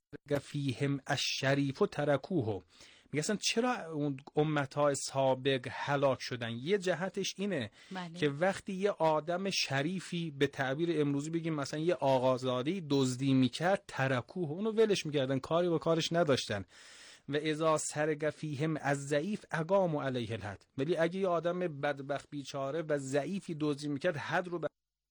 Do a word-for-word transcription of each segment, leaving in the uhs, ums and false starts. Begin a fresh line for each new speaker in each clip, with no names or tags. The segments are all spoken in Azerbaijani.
فیهم الشریف ترکوه. میگه اصلا چرا اون امتهای سابق هلاک شدن؟ یه جهتش اینه
بله.
که وقتی یه آدم شریفی به تعبیر امروزی بگیم مثلا یه آقازاده‌ای دزدی میکرد، ترکوه، اونو ولش میکردن، کاری با کارش نداشتن. و اذا سرق فیهم از ضعیف اقاموا علیه الحد. ولی اگه یه آدم بدبخت بیچاره و ضعیفی دزدی میکرد، حد رو ب...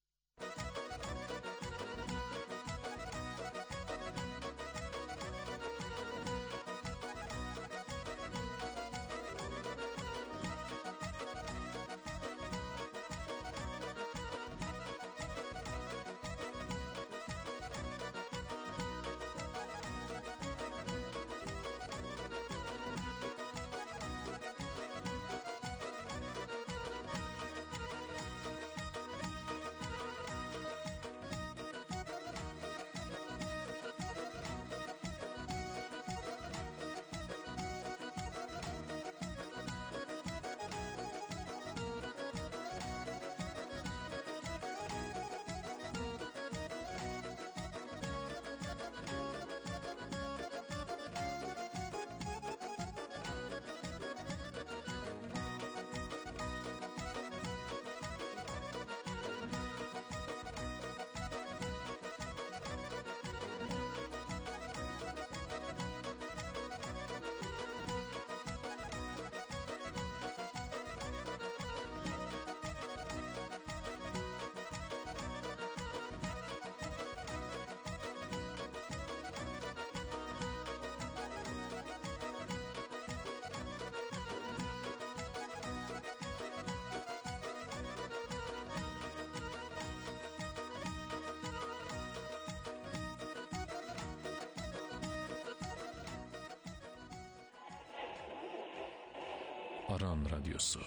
Aran Radyosu.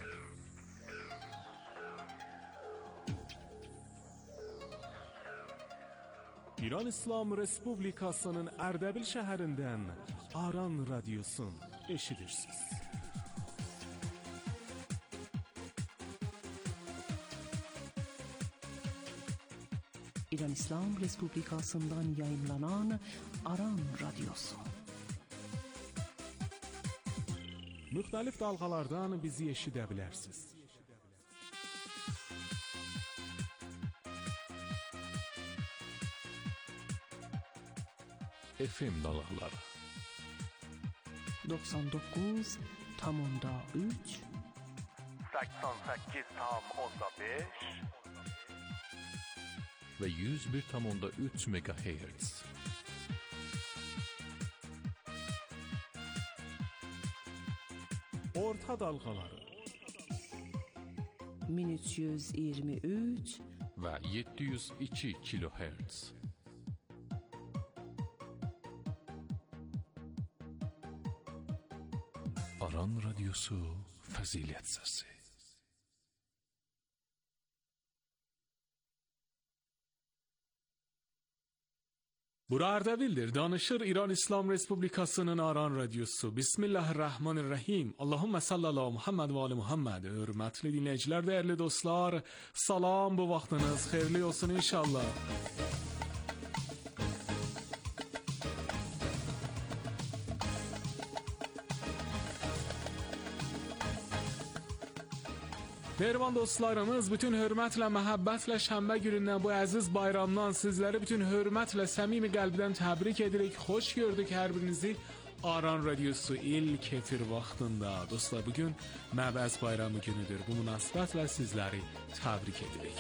İran İslam Respublikası'nın Erdebil şəhərindən Aran Radyosun eşidirsiniz.
İran İslam Respublikası'ndan yayınlanan Aran Radyosu.
Müxtəlif dalğalardan bizi eşidə bilərsiniz. F M dalğaları
doksan dokuz nokta üç
seksen sekiz nokta beş
ve yüz bir nokta üç megahertz. Orta dalğaları
min üç yüz iyirmi üç
və yeddi yüz iki kilohertz. Aran Radyosu Fəzilət Səsi. Bura Ardabildir. Danışır İran İslam Respublikası'nın Aran Radyosu. Bismillahirrahmanirrahim. Allahümme salli ala Muhammed ve ali Muhammed. Hürmetli dinleyiciler, değerli dostlar, salam, bu vaxtınız xeyirli olsun inşallah. Mehriban dostlarımız, bütün hörmətlə, məhəbbətlə şənbə günündən, bu əziz bayramdan sizləri bütün hörmətlə, səmimi qəlbdən təbrik edirik. Xoş gördük hər birinizi Aran Radyosu ilk efir vaxtında. Dostlar, bugün Məbəz bayramı günüdür. Bu münasibətlə sizləri təbrik edirik.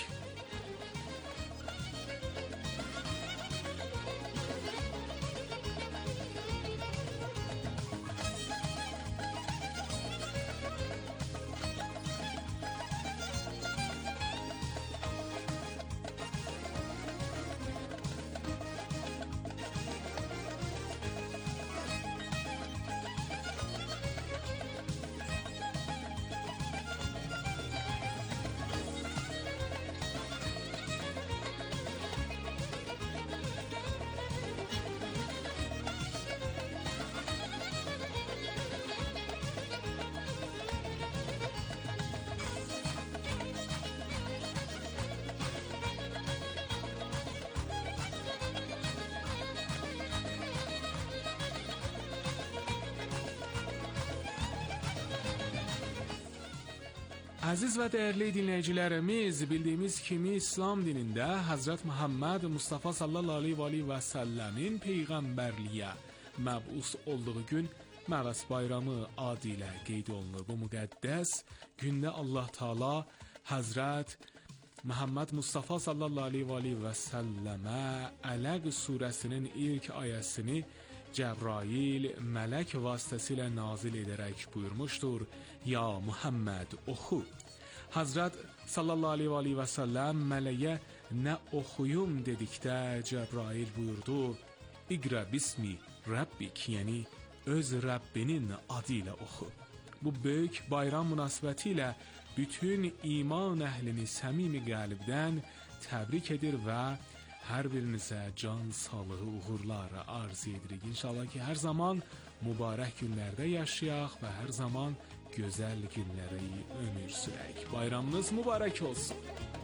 Əziz və dəyərli dinləyicilərimiz, bildiyimiz kimi İslam dinində Həzrət Muhammed Mustafa sallallahu aleyhi və səlləmin peyğəmbərliyə məbus olduğu gün Məvəs bayramı adı ilə qeyd olunur. Bu müqəddəs gündə Allah Taala Həzrət Muhammed Mustafa sallallahu aleyhi və səlləmə Ələq surəsinin ilk ayəsini Cəbrail mələk vasitəsilə nazil edərək buyurmuşdur: Ya Muhammed oxu. Həzrət sallallahu aleyhi və səlləm mələyə nə oxuyum dedikdə Cəbrail buyurdu: İqra bismi Rabbik, yəni öz Rəbbinin adı ilə oxu. Bu böyük bayram münasibətilə bütün iman əhlini səmimi qəlbdən təbrik edir və hər birinizə can sağlığı, uğurlar arz edirik. İnşallah ki, hər zaman mübarək günlərdə yaşayaq və hər zaman gözəl günləri ömür sürək. Bayramınız mübarək olsun.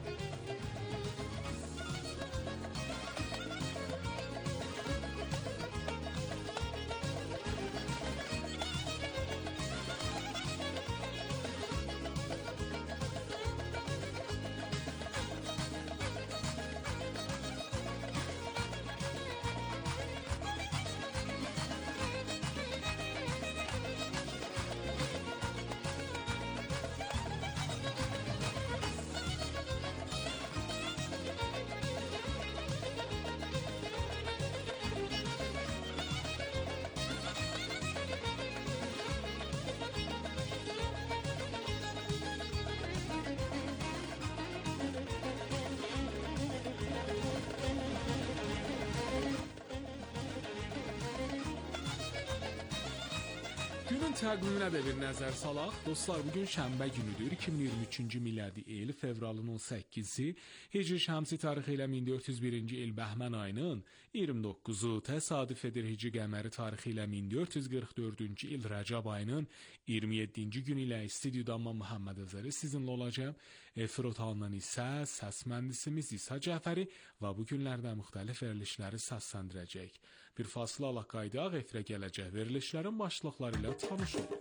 Günün təqviminə də bir nəzər salaq. Dostlar, bugün şənbə günüdür. iki min iyirmi üçüncü miladi il fevralın on səkkizi, Hicri şəmsi tarixi ilə min dörd yüz birinci il Bəhmən ayının iyirmi doqquzu, təsadüf edir Hicri qəməri tarixi ilə min dörd yüz qırx dördüncü il Rəcab ayının iyirmi yeddinci günü ilə studiyada Muhammed Əzəri sizinlə olacaq. Efir otağından isə səs mühəndisimiz İsa Cəfəri və bu günlərdə müxtəlif verilişləri səsləndirəcək. Bir fasilə alaq qaydaq, efirə gələcək verilişlərin başlıqları ilə tanış olun.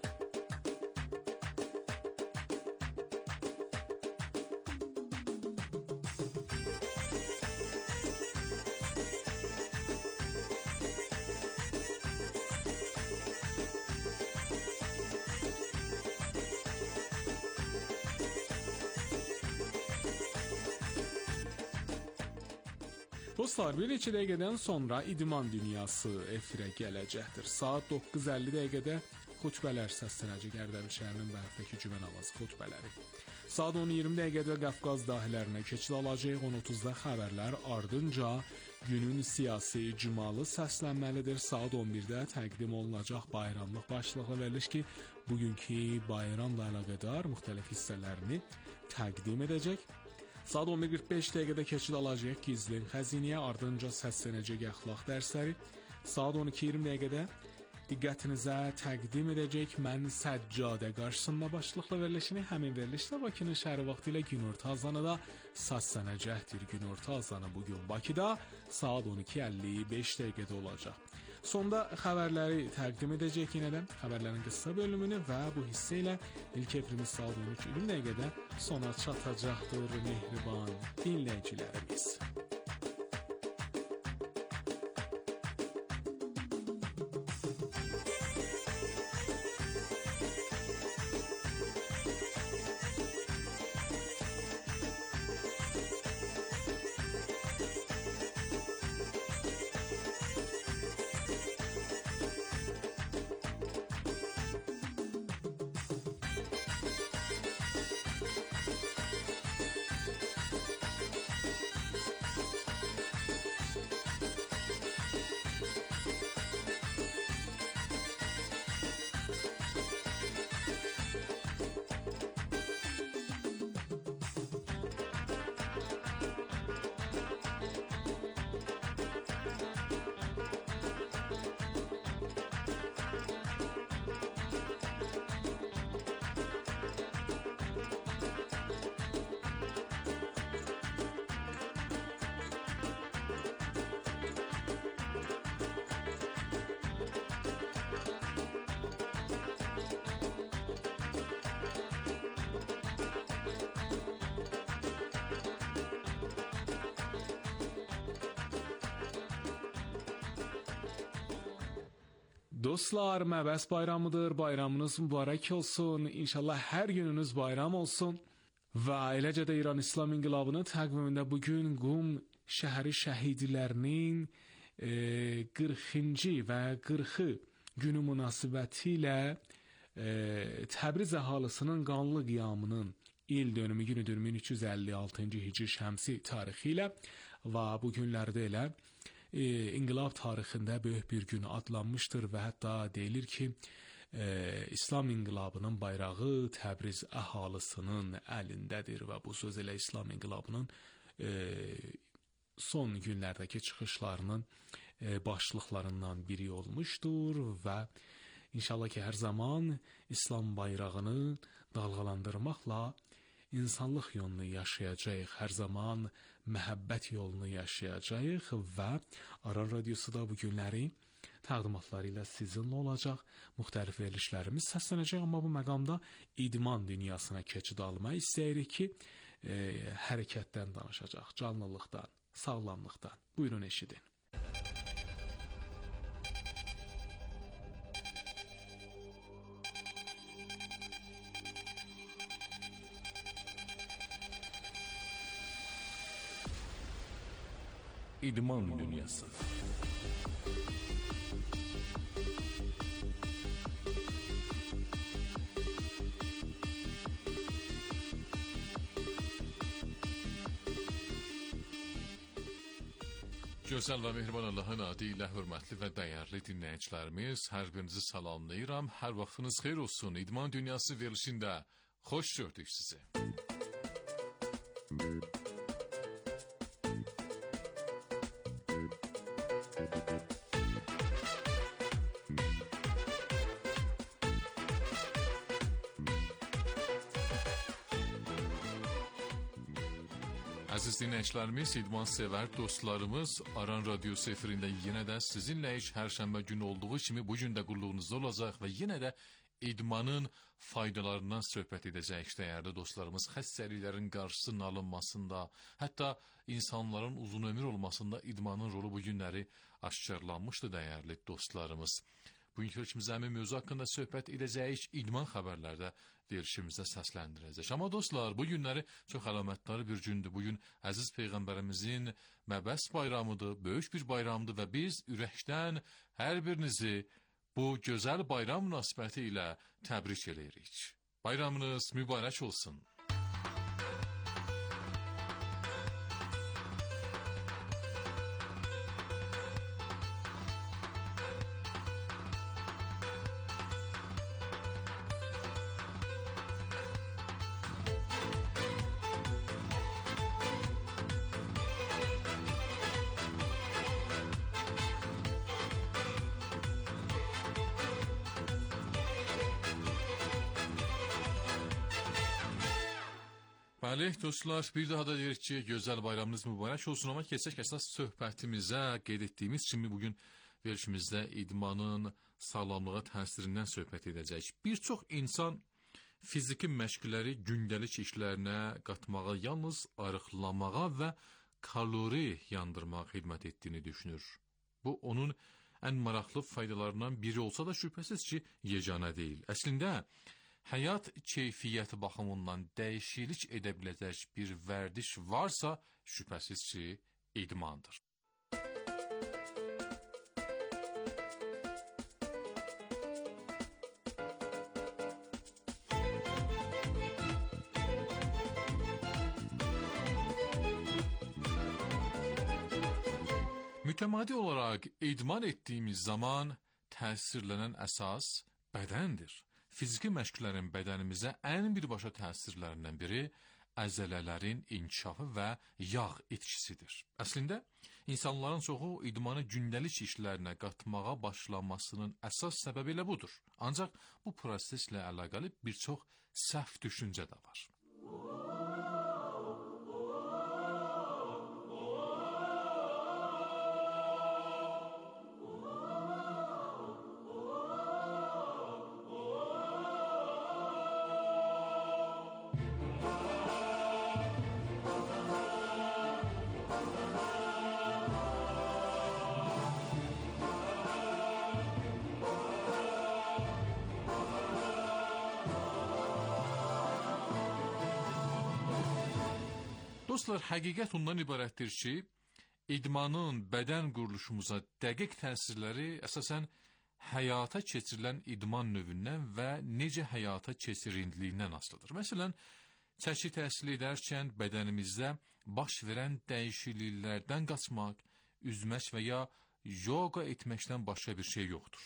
Dostlar, bir neçə dəqiqədən sonra İdman Dünyası efirə gələcəkdir. Saat doqquz əlli dəqiqədə xutbələr səslənəcək. Ərdəbil şəhərinin Bərfdəki Cümən Avazı xutbələri. Saat on iyirmi dəqiqədə Qafqaz dahilərinə keçid alacaq. on otuzda xəbərlər, ardınca günün siyasi icmalı səslənməlidir. Saat on birdə təqdim olunacaq bayramlıq başlıqlı veriliş ki, bugünkü bayramla əlaqədar müxtəlif hissələrini təqdim edəcək. Saat on bir qırx beş dəqiqədə keçid alacaq Gizlin Xəzinəyə, ardınca səslənəcək əxlaq dərsləri. Saat on iki iyirmi dəqiqədə diqqətinizə təqdim edəcək Mən Səccadə qarşısında başlıqlı verilişini. Həmin verilişdə Bakının şəhəri vaxtı ilə günorta azanı da səslənəcəkdir. Günorta azanı bugün Bakıda saat on iki əlli beş dəqiqədə olacaq. Sonda xəbərləri təqdim edəcək yenə də xəbərlərin qısa bölümünü və bu hissə ilə ilk efirimiz saat on üç iyirmi dəqiqədə sona çatacaqdır mehriban dinləyicilərimiz. Dostlar, Məbəs bayramıdır. Bayramınız mübarək olsun. İnşallah hər gününüz bayram olsun. Və eləcə də İran İslam İnqilabının təqvimində bugün Qum şəhəri şəhidlərinin e, qırxıncı və qırxı günü münasibətilə e, Təbriz əhalisinin qanlı qiyamının il dönümü günüdür min üç yüz əlli altıncı Hicri şəmsi tarixi ilə və bu günlərdə elə e, İnqilab tarixində böyük bir gün adlanmışdır və hətta deyilir ki, e, İslam İnqilabının bayrağı Təbriz əhalisinin əlindədir və bu söz elə İslam İnqilabının e, son günlərdəki çıxışlarının e, başlıqlarından biri olmuşdur və İnşallah ki, hər zaman İslam bayrağını dalğalandırmaqla insanlıq yolunu yaşayacağıq, hər zaman məhəbbət yolunu yaşayacağıq və Aran Radiosu da bu günləri təqdimatları ilə sizinlə olacaq. Müxtəlif verilişlərimiz səslənəcək, amma bu məqamda idman dünyasına keçid almaq istəyirik ki, e, hərəkətdən danışacaq, canlılıqdan, sağlamlıqdan. Buyurun eşidin.
İdman dünyası.
Gözəl və mehriban Allahın adı ilə hörmətli və dəyərli dinləyicilərimiz, hər birinizi salamlayıram. Hər vaxtınız xeyir olsun. İdman dünyası verilişində xoş gördük sizi. Əziz dinləyicilərimiz, idman sevər dostlarımız, Aran Radiosu efirində yenə də sizinlə iş hər şənbə günü olduğu kimi bu gün də qulluğunuzda olacaq və yenə də idmanın faydalarından söhbət edəcəyik dəyərli dostlarımız. Xəstəliklərin qarşısının alınmasında, hətta insanların uzun ömür olmasında idmanın rolu bu günləri aşkarlanmışdı dəyərli dostlarımız. Bugünkü verilişimizdə həmin mövzu haqqında söhbət edəcəyik, idman xəbərlərdə verilişimizdə səsləndirəcək. Amma dostlar, bu günləri çox əlamətdar bir gündür. Bugün əziz Peyğəmbərimizin Məbəs bayramıdır, böyük bir bayramdır və biz ürəkdən hər birinizi bu gözəl bayram münasibəti ilə təbrik edirik. Bayramınız mübarək olsun. Bəli, dostlar, bir daha da deyirik ki, gözəl bayramınız mübarək olsun, amma keçək əsas söhbətimizə qeyd etdiyimiz kimi bugün verilişimizdə idmanın sağlamlığa təsirindən söhbət edəcək. Bir çox insan fiziki məşqləri gündəlik işlərinə qatmağa, yalnız arıqlamağa və kalori yandırmağa xidmət etdiyini düşünür. Bu, onun ən maraqlı faydalarından biri olsa da şübhəsiz ki, yeganə deyil. Əslində, həyat keyfiyyəti baxımından dəyişiklik edə biləcək bir vərdiş varsa, şübhəsiz ki, idmandır. Mütəmadi olaraq idman etdiyimiz zaman təsirlənən əsas bədəndir. Fiziki məşqlərin bədənimizə ən birbaşa təsirlərindən biri əzələlərin inkişafı və yağ itkisidir. Əslində, insanların çoxu idmanı gündəlik işlərinə qatmağa başlamasının əsas səbəbi elə budur. Ancaq bu proseslə əlaqəli bir çox səhv düşüncə də var. Dostlar, həqiqət ondan ibarətdir ki, idmanın bədən quruluşumuza dəqiq təsirləri əsasən həyata keçirilən idman növündən və necə həyata keçirildiyinə asılıdır. Məsələn, çəki təhsil edərkən bədənimizdə baş verən dəyişikliklərdən qaçmaq, üzmək və ya yoga etməkdən başqa bir şey yoxdur.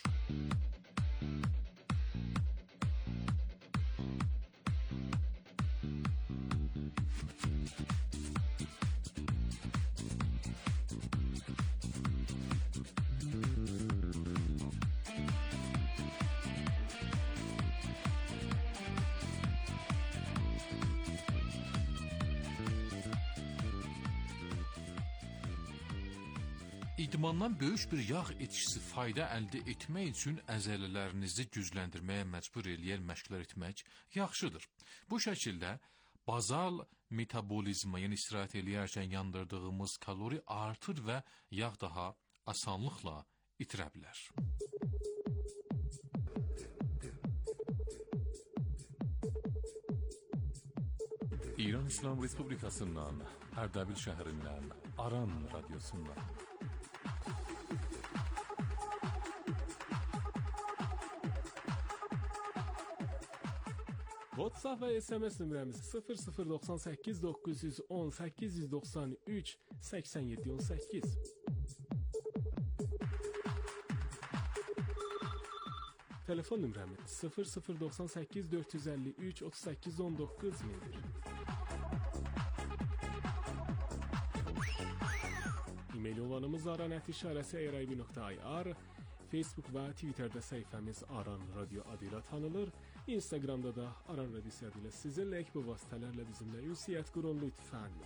İdmandan böyük bir yağ etkisi fayda əldə etmək üçün əzələlərinizi gücləndirməyə məcbur eləyən məşqlər etmək yaxşıdır. Bu şəkildə bazal metabolizma, yəni istirahət eləyərkən yandırdığımız kalori artır və yağ daha asanlıqla itirə bilər.
İran İslam Respublikasından, Ərdəbil şəhərindən, Aran radyosundan.
WhatsApp və S M S nömrəmiz sıfır sıfır doxsan səkkiz doqquz yüz on səkkiz yüz doxsan üç səksən yeddi on səkkiz. Telefon nömrəmiz sıfır sıfır doxsan səkkiz dörd yüz əlli üç otuz səkkiz on doqquz mindir. E-mail ünvanımız aran ət işarəsi eraybi nöqtə i r. Facebook və Twitterdə səhifəmiz Aran Radio adıyla tanınır. Instagramda da Aran Radiosu adıyla sizinləyik. Bu vasitələrlə bizimlə ünsiyyət qurun lütfən.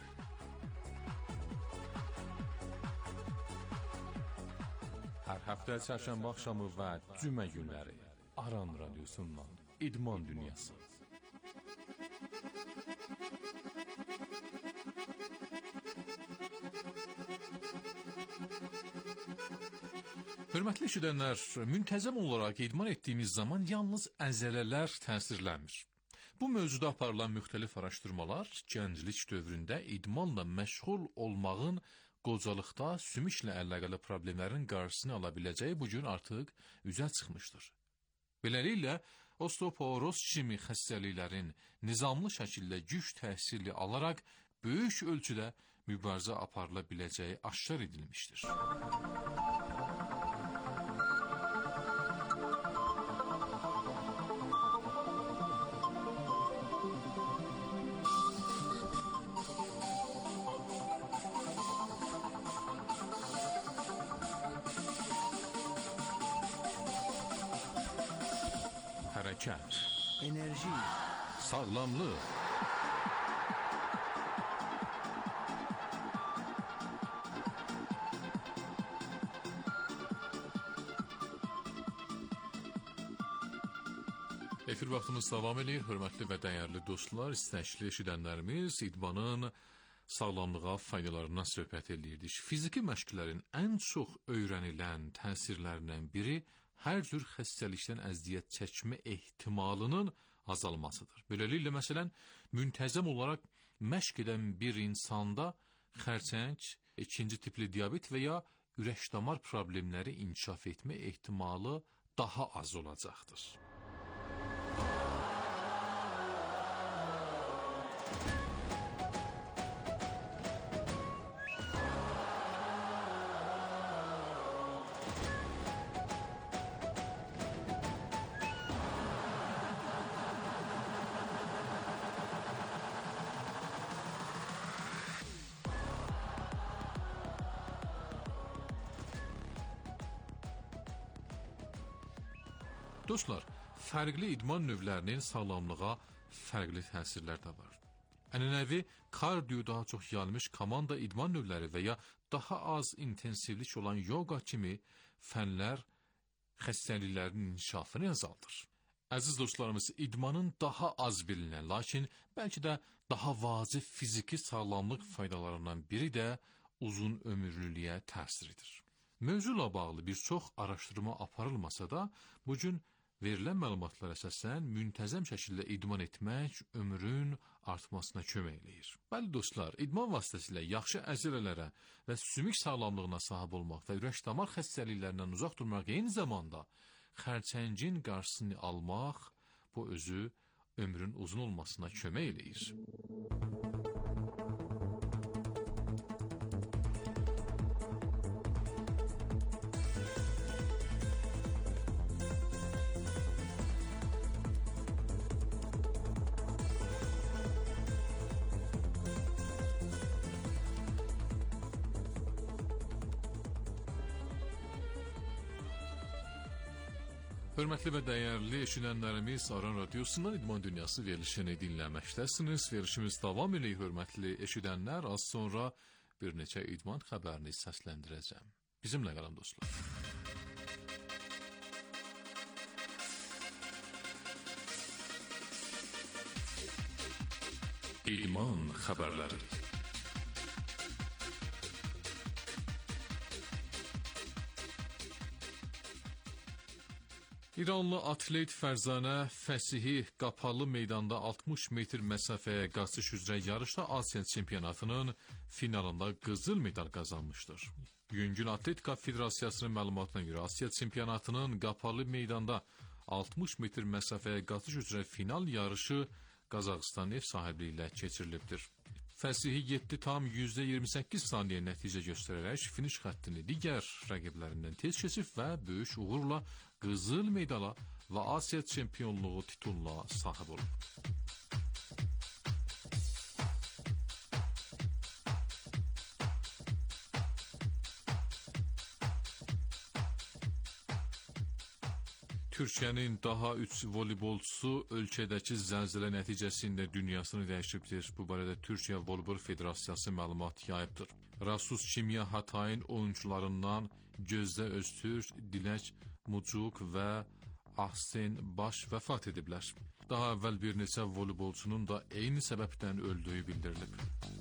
Hər həftə çərşənbə axşamı və cümə günləri Aran Radiosundan İdman Dünyası.
Hörmətli eşidənlər, müntəzəm olaraq idman etdiyimiz zaman yalnız əzələlər təsirlənmir. Bu mövzuda aparılan müxtəlif araşdırmalar gənclik dövründə idmanla məşğul olmağın qocalıqda sümüklə əlaqəli problemlərin qarşısını ala biləcəyi bu gün artıq üzə çıxmışdır. Beləliklə, osteoporoz kimi xəstəliklərin nizamlı şəkildə güc təhsili alaraq böyük ölçüdə mübarizə aparıla biləcəyi aşkar edilmişdir.
Hərəkət,
Enerji,
sağlamlıq,
Efir vaxtımız davam edir, hörmətli və dəyərli dostlar, istəkli eşidənlərimiz idmanın sağlamlığa faydalarından söhbət edirdik. Fiziki məşqlərin ən çox öyrənilən təsirlərindən biri hər cür xəstəlikdən əziyyət çəkmə ehtimalının azalmasıdır. Beləliklə, məsələn, müntəzəm olaraq məşq edən bir insanda xərçəng, ikinci tipli diabet və ya ürək-damar problemləri inkişaf etmə ehtimalı daha az olacaqdır. Dostlar, fərqli idman növlərinin sağlamlığa fərqli təsirlər də var. Ənənəvi kardio daha çox yayılmış komanda idman növləri və ya daha az intensivlik olan yoga kimi fənlər xəstəliklərin inkişafını azaldır. Əziz dostlarımız, idmanın daha az bilinən, lakin bəlkə də daha vacib fiziki sağlamlıq faydalarından biri də uzun ömürlülüyə təsiridir. Mövzuyla bağlı bir çox araşdırma aparılmasa da, bugün Verilən məlumatlar əsasən müntəzəm şəkildə idman etmək ömrün artmasına kömək eləyir. Bəli dostlar, idman vasitəsilə yaxşı əzələlərə və sümük sağlamlığına sahib olmaq və ürək-damar xəstəliklərindən uzaq durmaq eyni zamanda xərçəngin qarşısını almaq bu özü ömrün uzun olmasına kömək eləyir. Hörmətli və dəyərli eşidənlərimiz, Aran Radiosundan İdman Dünyası verilişini dinləməkdəsiniz. Verilişimiz davam eləyir, hörmətli eşidənlər. Az sonra bir neçə idman xəbərini səsləndirəcəm. Bizimlə qalın dostlar. İdman xəbərləri. İranlı atlet Fərzanə Fəsihi qapalı meydanda altmış metr məsafəyə qaçış üzrə yarışda Asiya çempionatının finalında qızıl medal qazanmışdır. Yüngül Atletika Federasiyasının məlumatına görə Asiya çempionatının qapalı meydanda altmış metr məsafəyə qaçış üzrə final yarışı Qazaxıstan ev sahibliyi ilə keçirilibdir. Fəsihi yeddi tam yüzdə iyirmi səkkiz saniyə nəticə göstərərək finiş xəttini digər rəqiblərindən tez keçib və böyük uğurla qızıl medala və Asiya çempionluğu tituluna sahib olub. Türkiyənin daha üç voleybolçusu ölkədəki zəlzələ nəticəsində dünyasını dəyişibdir. Bu barədə Türkiyə Voleybol Federasiyası məlumat yayıbdır. Rasus Kimya Hatayın oyuncularından Gözdə Öztürk, Dilək Mucuk və Ahsen Baş vəfat ediblər. Daha əvvəl bir neçə voleybolçunun da eyni səbəbdən öldüyü bildirilib.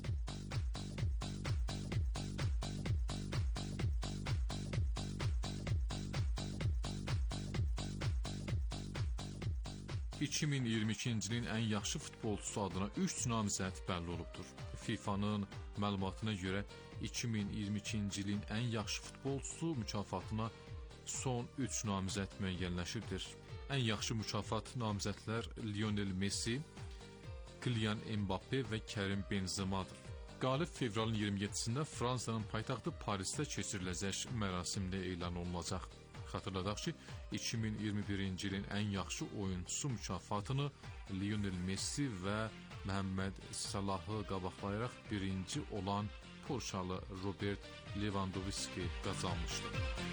iki min iyirmi ikinci ilin ən yaxşı futbolçusu adına üç namizəd bəlli olubdur. FIFA'nın məlumatına görə iki min iyirmi ikinci ilin ən yaxşı futbolçusu mükafatına son üç namizəd müəyyənləşibdir. Ən yaxşı mükafat namizədlər Lionel Messi, Kylian Mbappe və Karim Benzema'dır. Qalib fevralın iyirmi yeddisində Fransanın paytaxtı Parisdə keçiriləcək mərasimdə elan olunacaq. Xatırladaq ki, iki min iyirmi birinci ilin ən yaxşı oyuncusu mükafatını Lionel Messi və Məhəmməd Salahı qabaqlayaraq birinci olan Polşalı Robert Lewandowski qazanmışdı.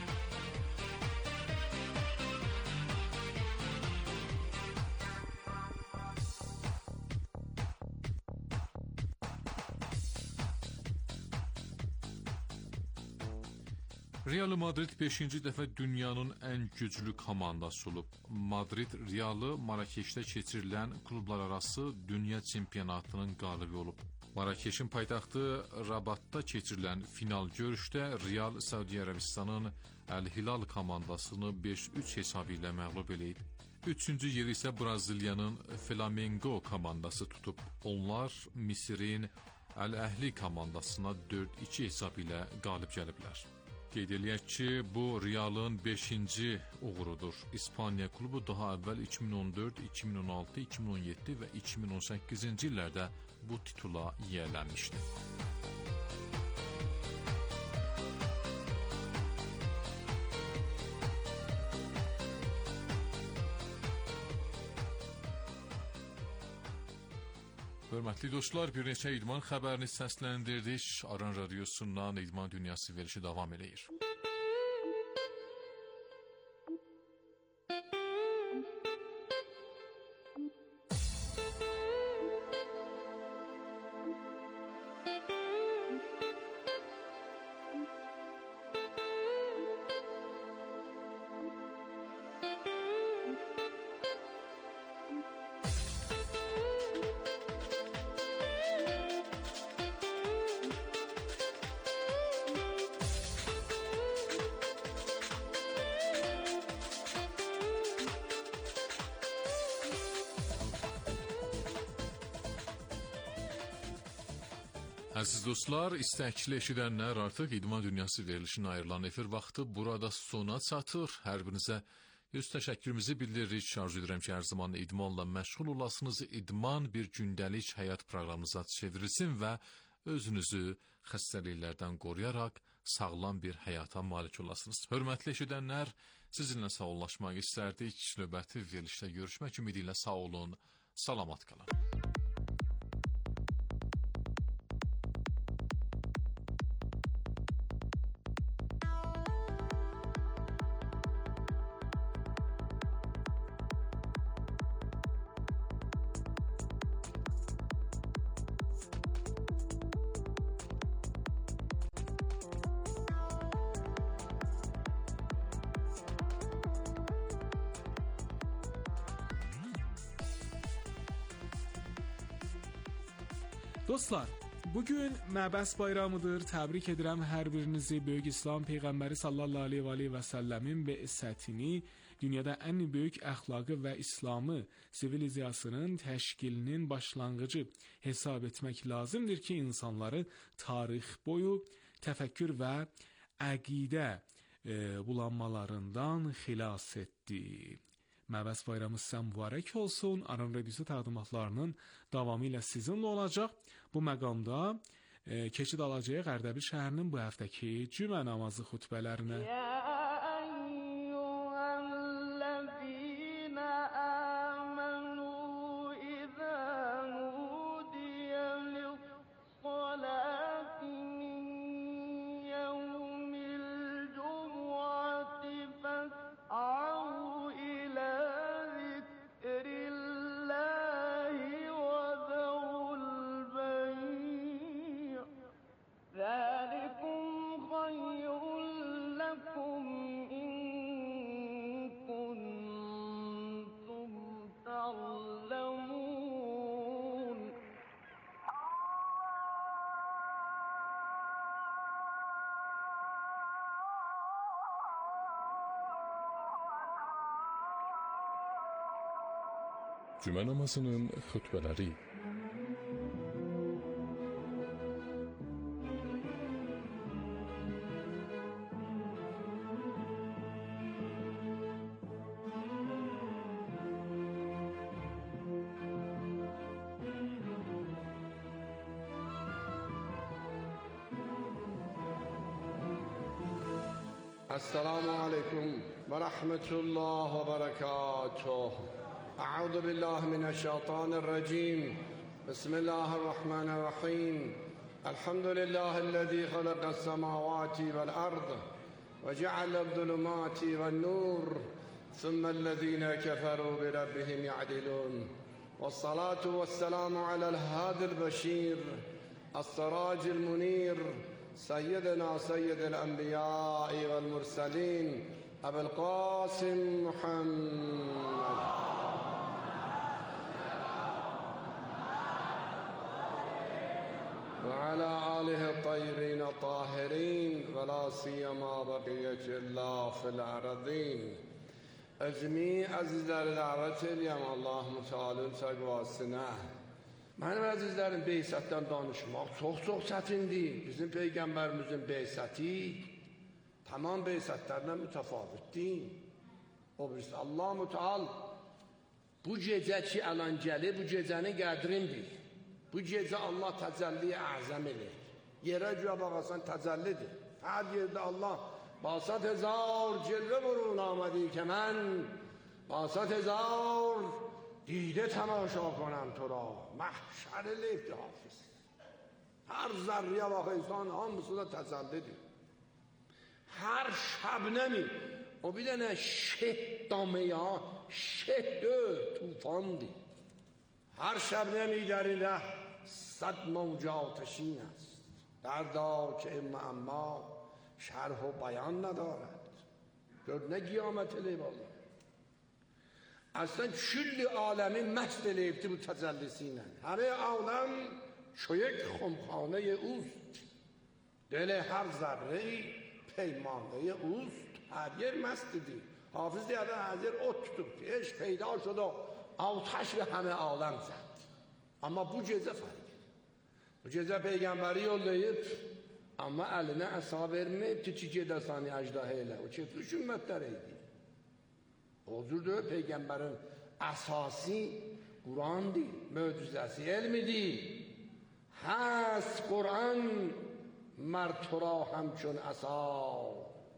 Real Madrid beşinci dəfə dünyanın ən güclü komandası olub. Madrid Realı Marakeşdə keçirilən klublar arası dünya çempionatının qalibi olub. Marakeşin paytaxtı Rabatda keçirilən final görüşdə Real Səudiyyə Ərəbistanın Əl-Hilal komandasını beş üç hesabı ilə məğlub eləyib. Üçüncü yeri isə Braziliyanın Flamengo komandası tutub. Onlar Misirin Əl-Əhli komandasına dörd iki hesabı ilə qalib gəliblər. Qeyd eləyək ki, bu Realın beşinci uğurudur. İspaniya klubu daha əvvəl iki min on dörd, iki min on altı, iki min on yeddi və iki min on səkkizinci illərdə bu titula yiyələnmişdi. Hörmətli dostlar, bir neçə idman xəbərini səsləndirdik. Aran Radiosundan İdman Dünyası verilişi davam eləyir. Əziz dostlar, istəkli eşidənlər, artıq İdman Dünyası verilişinə ayrılan efir vaxtı burada sona çatır. Hər birinizə öz təşəkkürümüzü bildiririk. Arzu edirəm ki, hər zaman idmanla məşğul olasınız. İdman bir gündəlik həyat proqramınıza çevrilsin və özünüzü xəstəliklərdən qoruyaraq sağlam bir həyata malik olasınız. Hörmətli eşidənlər, sizinlə sağollaşmaq istərdik. Növbəti verilişdə görüşmək ümidi ilə sağ olun, salamat qalın.
Dostlar, bugün Məbəs bayramıdır. Təbrik edirəm hər birinizi. Böyük İslam Peyğəmbəri sallallahu aleyhi və səlləmin bə'sətini, dünyada ən böyük əxlaqı və İslamı sivilizasının təşkilinin başlanğıcı hesab etmək lazımdır ki, insanları tarix boyu təfəkkür və əqidə e, bulanmalarından xilas etdi. Məbəs bayramı sizə mübarək olsun. Aran Radiosu təqdimatlarının davamı ilə sizinlə olacaq. Bu məqamda e, keçid alacağıq Ərdəbil şəhərinin bu həftəki cümə namazı xutbələrinə.
Cümə namazının xutbələri.
السلام عليكم ورحمة الله وبركاته. أعوذ بالله من الشيطان الرجيم. بسم الله الرحمن الرحيم. الحمد لله الذي خلق السماوات والأرض وجعل الظلمات والنور ثم الذين كفروا بربهم يعدلون. والصلاة والسلام على الهادي البشير السراج المنير سيدنا سيد الأنبياء والمرسلين أبي القاسم محمد وعلى آله الطيبين الطاهرين ولا سيما بقية الله في الأرضين. أجمعين azizler davet edeyim Allah Teala'nın təqvasına. Mənim əzizlərim, beysətdən danışmaq çox-çox çətindir. Bizim Peyğəmbərimizin beysəti tamam beysətlərdən mütəfavitdir. O birisi Allah Teala bu gecə ki əlan gəlir, bu gecənin qədrini bil. Bu gecə Allah təcəlliyə əzəm edir. Yerə göyə baxasan təcəllidir. Hər yerdə Allah basat hezar cilve burun آمدی که من basat hezar دیده تماشا کنم تو را. محشر لیفت حافظ. هر ذریه واقع انسان hamısı da təcəllidir. Hər şəbnəmi o bir dənə şeh damaya şeh tufandır. هر شبنمی درینده صد موج آتشین است. دردا که اما شرح و بیان ندارد. گرد نه قیامت لیبالا. اصلا کل عالمی مست لیفتی bu təcəllisiyle. همه عالم چو یک خمخانه اوست. دل هر ذره پیمانه اوست. هر yer مستیدی. حافظ دیده هر yer ot tutup. eş پیدا شد و آتش به همه عالم زد. Ama bu gecə fərq. O gecə Peyğəmbəri yollayıb, amma əlinə əsa verməyib ki, ki gedəsani əcdahə ilə. O kefli ümmətlər idi. O cürdür, Peyğəmbərin əsası Qur'andır, möcüzəsi elmidir. هست قرآن مر تو را همچون عصا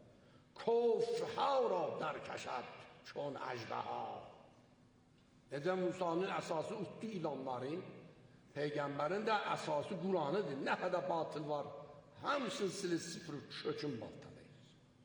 کفرها را در کشد چون اژدها. Necə Musanın əsası uçdu ilanların, Peyğəmbərin də əsası Qur'anıdır. Nə qədər batıl var, hamısını silib sıfır çökün baltalayır.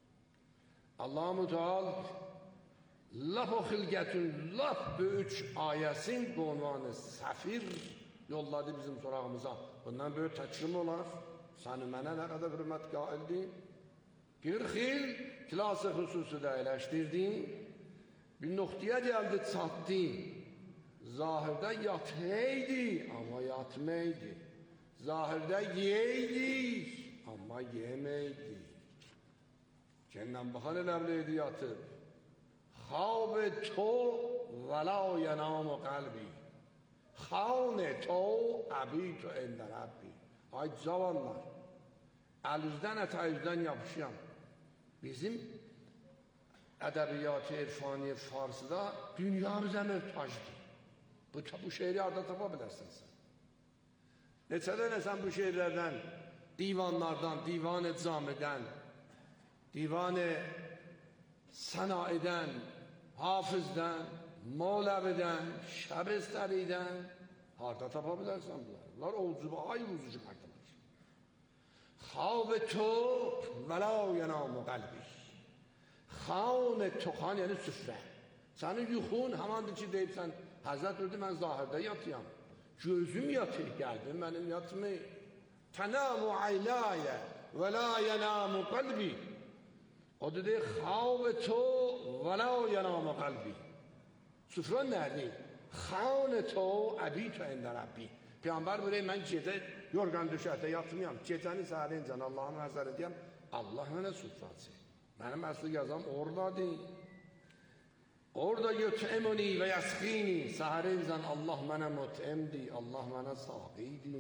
Allah-u Teala laf o xilqətin laf böyük ayəsin qonvanı səfir yolladı bizim sorağımıza. Bundan böyük təkrim olar. Səni mənə nə qədər hürmət qaildir. qırx il klası xüsusidə eləşdirdin. Bir noxtaya gəldi, çatdı. Zahirdə yatmaydı, amma yatmaydı. Zahirdə yeydi, amma yeməydi. Kəndən baxan eləbliydi yatıb. خواب تو ولا ینام قلبی خان تو ابی تو عند ربی. Ay cavanlar, əlinizdən ətəyüzdən yapışıyam. Bizim ədəbiyyatı, irfani, farsıda dünyamıza möhtacdır. Bu, bu şeiri arada tapa bilərsən sən. Neçədə nəsən bu şeirlərdən, divanlardan, divan-ı camidən, divan-ı sənaidən, hafizdən, Mevlevi'den, Şebestari'den harda tapabilirsen bunlar. Bunlar oğucu, ay uzucu çıkartılır. Khâb-ı tok ve la yenâmu kalbi. Khân-ı tokhan yani süfre. Senin yuhun hemen ki deyip sen Hazret öldü ben zahirde yatıyam. Gözüm yatır geldim benim yatmayı. Tenâmu aynâye ve la yenâmu kalbi. O dedi khâb-ı tok ve la yenâmu kalbi. Süfran nerede? Khân-ı tok abîtu inde Rabbi. Peygamber böyle ben gece yorgan döşəkdə yatmayam. Gecəni səhərincən Allah'ın həzərindəyəm. Allah mənə süfrası. Benim aslı yazam oradadır. Orada yut'imuni ve yaskini. Səhərincən Allah mənə mut'imdi. Allah mənə sahiydi.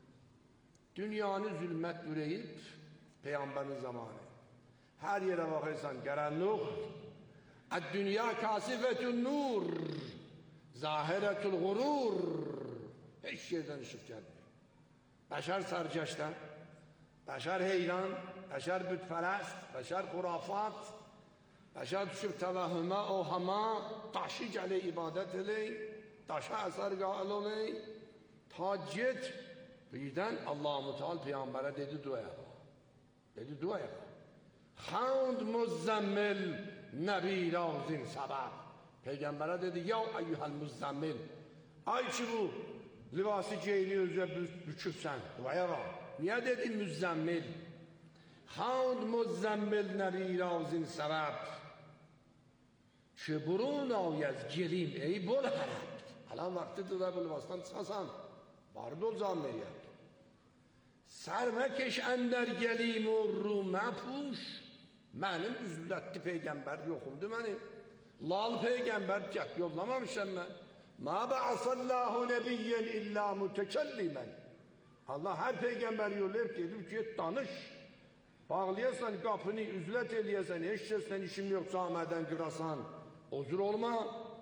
Dünyanı zülmət ürəyib Peygamberin zamanı. Her yere bakırsan qaranlıq. Dünya kasifetun nur. Zahiretul gurur. Hiç yerden ışık gelmiyor. Beşer sarcaştan, beşer heyran, beşer bütperest, beşer kurafat, beşer düşüp tevahüme, ohama, taşı gele ibadet eley, taşa eser gail oley, ta git, birden Allah-u Teala Peygamber'e dedi duaya. Dedi duaya. Hamd muzzemmil nebi razin sabah. Peygamber'e dedi ya eyyuhel muzzemmil. Ay ki bu libası geyini özüne bükübsən, duaya var. Niye dedi müzzemmil? Hamd muzzemmil nebi razin sabah. Ki burun ayaz gelim ey bol harap. Halan vaktidir de bu libastan çıkasan. Barı dol zammiyet. Sermekeş ender gelim o rume puş. Mənim üzülətli Peygamber yoxumdu mənim. Lal Peygamber get yollamamışam mən. Ma ba'asallahu nebiyyen illa mutekellimen. Allah her peygamber yollayıp dedim ki danış. Bağlayasan kapını, üzlet eləyəsən, eşçəsən işim yok zameden qırasan. Ozur olma.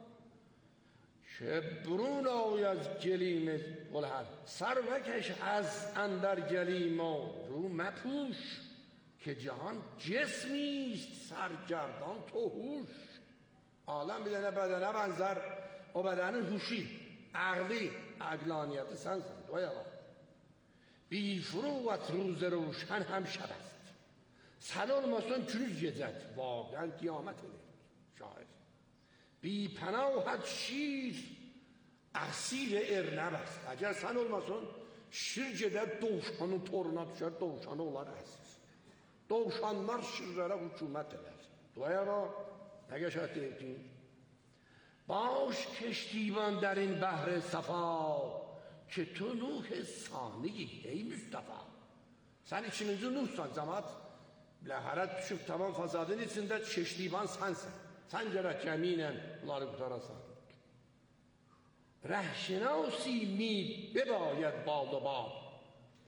Şebrun ayaz gelimiz olhar. Sarvekeş az ender gelim o ru mepuş. Ki cihan cismist sergerdan tohuş. Alem bir tane bedene benzer. O bedenin huşi, akli, aklaniyeti sensin. Doya bak. Bir furuvat ruze roşen hem şeb است. Sen olmasan günüz gecet. Vaقعا kıyamet olur. Şahit. Bir panahat şir esir erneb است. Eğer sen olmasan şir gider doğuşanın toruna düşer, doğuşanı olar esir. Doğuşanlar şirlere hükümet eder. Doya bak. Ne geçer deyip باش کشتیبان در این بحر صفا که تو نوح ثانی ای Mustafa. Sen içinizde Nuh'san cemaat biləxərət düşüb tamam fasadın içində keştiban sensin. Sen gerek yeminle bunları kurtarasan. Rəhşinasi mi bebayet bal و bab.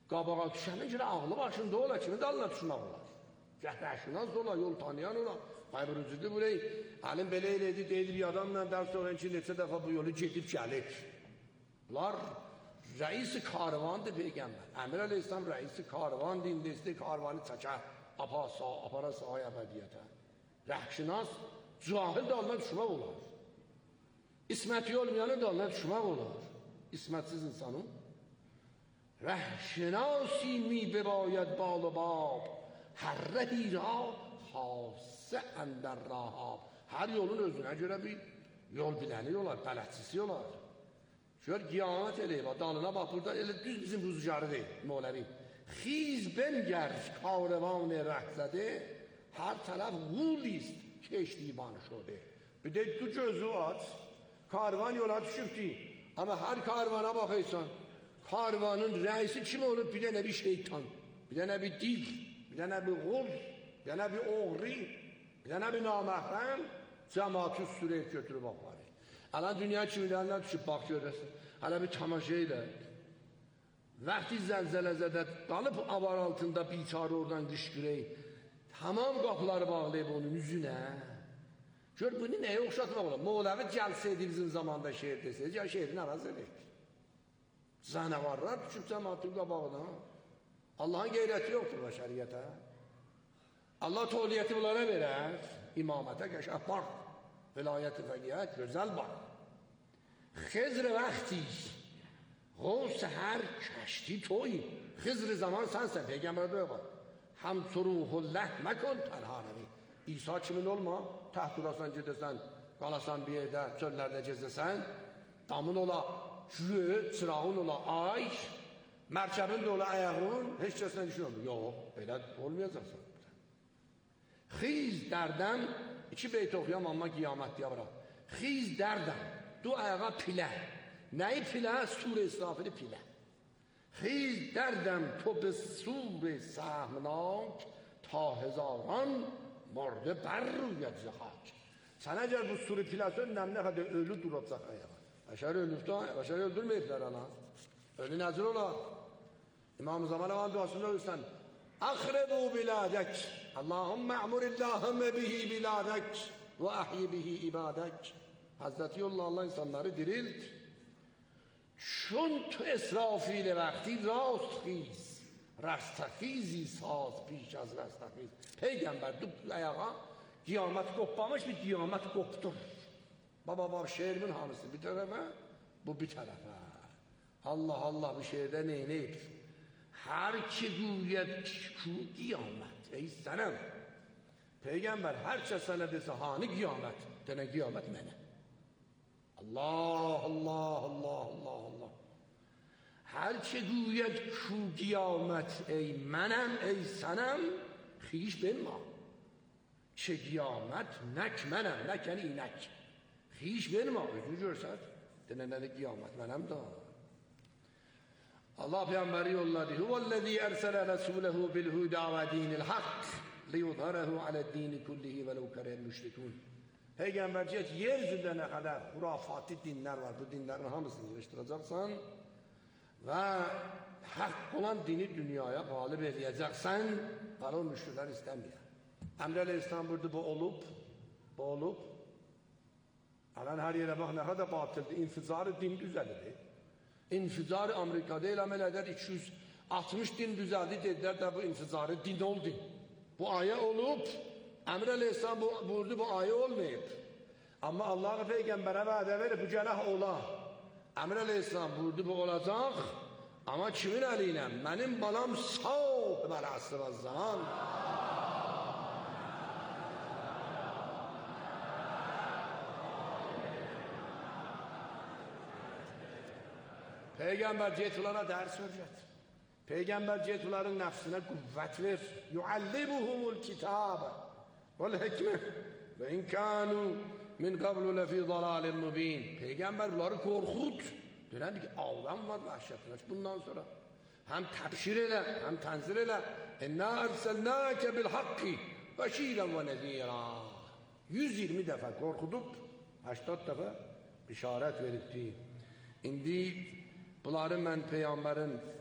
qabağa düşənin görə ağlı başında ola, kimi dalına düşmək olar. Cəhbəşinas da ola, yol tanıyan ola. Qaybırıcıdır burayı. Alim belə eləydi, deyildi bir adamla dərs öğren ki, neçə dəfə bu yolu gedib gəlir. Bunlar rəis-i karvandır Peyğəmbər. Əmir Əleyhisselam rəis-i karvan dindəsti, karvanı çəkər, apara sahaya əbədiyyətə. Rəhşinas, cahil dalına düşmək olar. İsməti olmayanı dalına düşmək olar. İsmətsiz insanın. Rəhşinasi mi bebayət bal و bab, hər rəhi ra xasə əndər rahab. Hər yolun özünə görə bir yol biləni olar, bələdçisi olar. Gör qiyamət eləyib, dalına bax, burada elə düz bizim rüzgarı deyil, Mevlevi. Xiz bengər karavan rəhzədə, hər tərəf qulist keştiban şode. Bir de tu gözü aç, karvan yola düşübdü. Ama her karvana bakıysan, karvanın reisi kim olur? Bir de ne bir şeytan, bir de ne bir dil, bir de ne bir gul, bir de ne bir oğri, bir de ne bir namahrem, cemaatü süreye götürüp bakları. Alan dünya kimlerine düşüp bak görürsün. Hala bir tamaşayla. Vakti zelzelezede dalıp avar altında biçare oradan kışkırayım. Tamam kapıları bağlayıp onun yüzüne. Gör bunu neye okşatmak olur? Moğlavi gelseydi bizim zamanda şehir deseydi, ya şehrin araz edik. Zanavarlar düşüp cemaatın kabağına. Allah'ın gayreti yoktur beşeriyete. Allah toliyeti bunlara verer. İmamete geçer bak. Velayeti fekiyet güzel bak. Hızr vakti. Gavs her keşti toy. Hızr zaman sensen peygamber böyle bak. Ham turuhullah mekon tenhanevi. İsa kimin olma? Taht durasan gedesen, qalasan bir yerdə, çöllərdə gezəsən, damın ola jüyü, çırağın ola ay, mərkəbin də ola ayağın, heç kəslə düşün olur. Yox, belə olmayacaqsan. Xiz dərdəm, iki beyt oxuyam amma qiyamət deyə bırak. Xiz dərdəm, du ayağa pilə. Nəyi pilə? Sur-i İsrafili pilə. Xiz dərdəm, to be sur-i sahmnak, ta hezaran, morde bər rüyəcə xak. Sən əgər bu suri pilasın nə qədər ölü duracaq ayağa. Bəşər ölübdə, bəşər öldürməyiblər ana. Ölü nəzir ola. İmam-ı Zaman Aman duasında ölsən. Əxrebu bilədək. Allahümme əmurillahümme bihi bilədək. Və əhyi bihi ibadək. Hazreti Yollu Allah insanları dirilt. Çün tu esrafil vakti rast xiz. Rastəxizi saz piş az rastəxiz. Peygamber du ayağa qiyamət qopmamış bir qiyamət qopdur. Baba baba şehrimin hamısı bir tərəfə, bu bir tərəfə. Allah Allah bu şehirdə neynəyib? Hər ki güyət ku qiyamət. Ey sənəm. Peygamber hər kəs sənə desə hani qiyamət? Denə qiyamət mənə. Allah Allah Allah Allah Allah. Hər ki güyət ku qiyamət ey mənəm, ey sənəm, xiş benma. Ki qiyamət nək mənəm, nək yəni inək. Xiş benma, özünü görsət, denə nədə qiyamət mənəm da. Allah Peyğəmbəri yolladı. Huvəl-ləzi ərsələ rəsuləhu bil-hudə və dinil haqq liyudhərəhu aləd-dini kullihi və ləv kərəl müşrikun. Peyğəmbər deyir ki, yeryüzündə nə qədər xurafati dinlər var, bu dinlərin hamısını yığışdıracaqsan və haqq olan dini dünyaya qalib edəcəksən, bana o müşriklər istəməyər. Əmr Əleyhisselam burada bu olub, bu olub. Alan hər yerə bax, nə qədər batıldır, infizarı din düzəlidir. İnfizarı Amerikada elam elədər, iki yüz altmış din düzəldi, dedilər də bu infizarı din oldu. Bu ayə olub, Əmr Əleyhisselam buyurdu, bu ayə olmayıb. Amma Allah-u Peyğəmbərə vədə verir, bu gənah ola. Əmr Əleyhisselam buyurdu, bu olacaq. Amma kimin əli ilə? Mənim balam sağ bəlasır və zaman. Peygamber ceytulara ders öğret. Peygamber ceytuların nefsine kuvvet ver. Yuallimuhumul kitabe vel hikme ve in kanu min qablu lefi dalalin mubin. Peygamber bunları korkut. Dönem ki ağlam var vahşetine. Bundan sonra hem tebşir ile hem tenzir ile inna erselnake bil hakki beşiren ve nezira. yüz yirmi defa korkutup seksen defa işaret veripti. İndi bunları mən Peyğəmbərin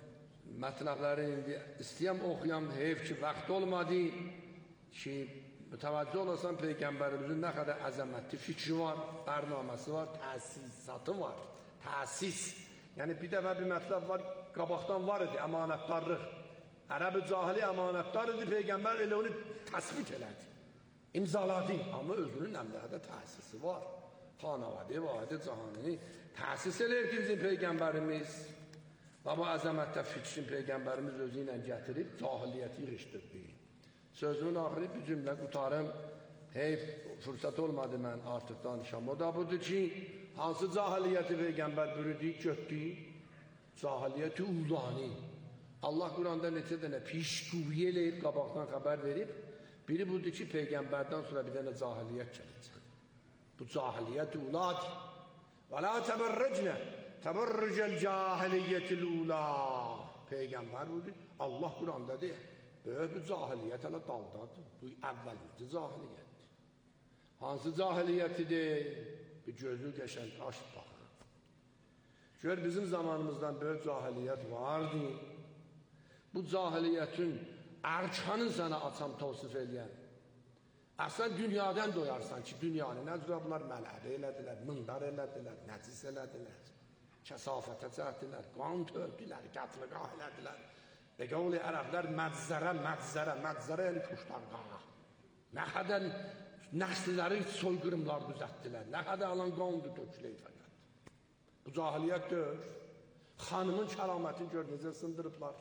mətləbləri indi istəyəm oxuyam, heyf ki, vaxt olmadı ki, mütəvəccüh olasan Peyğəmbərimizin nə qədər əzəmətli fikri var, bərnaməsi var, təsisatı var, təsis. Yəni bir dəfə bir mətləb var, qabaqdan var idi, əmanətdarlıq. Ərəb-i cahili əmanətdar idi, Peyğəmbər elə onu təsbit elədi, imzaladı. Amma özünün əmrədə təsisi var. Xanavadı, vahidi, cahanini təsis eləyir ki, bizim Peyğəmbərimiz. Və bu əzəmətdə fikrin Peyğəmbərimiz özü ilə gətirib, cahiliyyəti yığışdırdı. Sözümün axırı bir cümlə qutarım. Heyf, fürsət olmadı mən artıq danışam. O da budur ki, hansı cahiliyyəti Peyğəmbər bürüdü, götdü? Cahiliyyəti ulani. Allah Quranda neçə dənə pişquvi eləyib, qabaqdan xəbər verib. Biri budur ki, Peyğəmbərdən sonra bir dənə cahiliyyət gələcək. Bu cahiliyyət uladır. Və la təbərrəcnə təbərrücəl cahiliyyətil ula. Peyğəmbər budur. Allah Quranda deyir. Böyük bir cahiliyyət hələ daldadır. Bu əvvəldir cahiliyyətdir. Hansı cahiliyyətidir? Bir gözü qəşəng aç baxır. Gör bizim zamanımızdan böyük cahiliyyət vardı. Bu cahiliyyətin ərkanını sənə açam, tavsif eləyən. Əsən dünyadan doyarsan ki, dünyanı nə cürə bunlar mələbə elədilər, mındar elədilər, nəcis elədilər, kəsafətə cəhdilər, qan tördülər, qətliqah elədilər. Və qavli ərəblər məczərə, məczərə, məczərə yəni kuşlar qana. Nə qədər nəsliləri soyqırımlar düzətdilər, nə qədər alan qandı töküləyir fəqət. Bu cahiliyyətdir. Xanımın kəramətini gör, necə sındırıblar.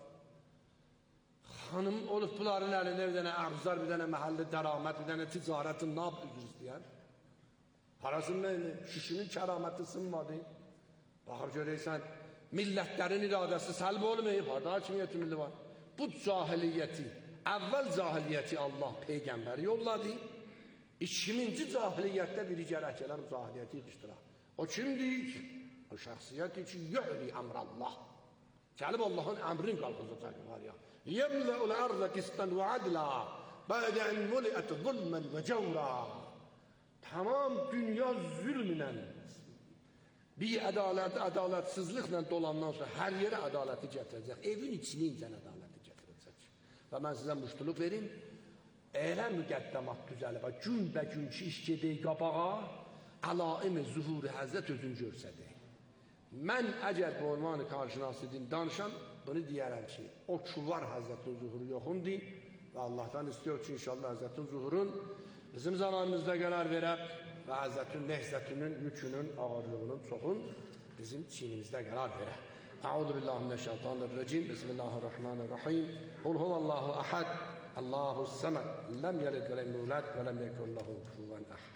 Xanım olub bunların əlində bir dənə ərzar, bir dənə məhəlli dəramət, bir dənə ticarətin nə üzr istəyər? Parasının neyini? Şişinin kəraməti sınmadı. Baxıb görəysən, millətlərin iradəsi səlb olmayıb, harada hakimiyyəti milli var. Bu cahiliyyəti, əvvəl cahiliyyəti Allah Peyğəmbəri yolladı. İkinci cahiliyyətdə biri gərək gələn cahiliyyəti yığışdıraq. O kimdir? O şəxsiyyəti ki, yu'li əmrallah. Gəlib Allahın əmrin qalxızacaq var ya. Yemlə'ul ərzə qistan və adla, bədə ən müliət zulmən və cəvra. Tamam dünya zülmlə, bir ədalət, ədalətsizliklə dolandan sonra hər yerə ədaləti gətirəcək. Evin içini incən ədaləti gətirəcək. Və mən sizə müştuluq verim, elə müqəddəmat düzəlib, gün bə gün ki, iş gedək qabağa, əlaim-i zuhur-i həzrət özün görsədək. Mən əgər bu ünvanı qarşınas edin, danışam, bunu deyərəm ki, o ki var həzrətin zuhuru yoxundur və Allahdan istiyor ki, inşallah həzrətin zuhurun bizim zamanımızda qərar verəb və həzrətin nehzətinin, yükünün, ağırlığının çoxun bizim çiynimizdə qərar verəb. Əuzu billahi mineşşeytanirracim. Bismillahirrahmanirrahim. Qul huvallahu ahad, Allahus samad, lem yelid və lem yulad və lem yekun lehu kufuven ahad.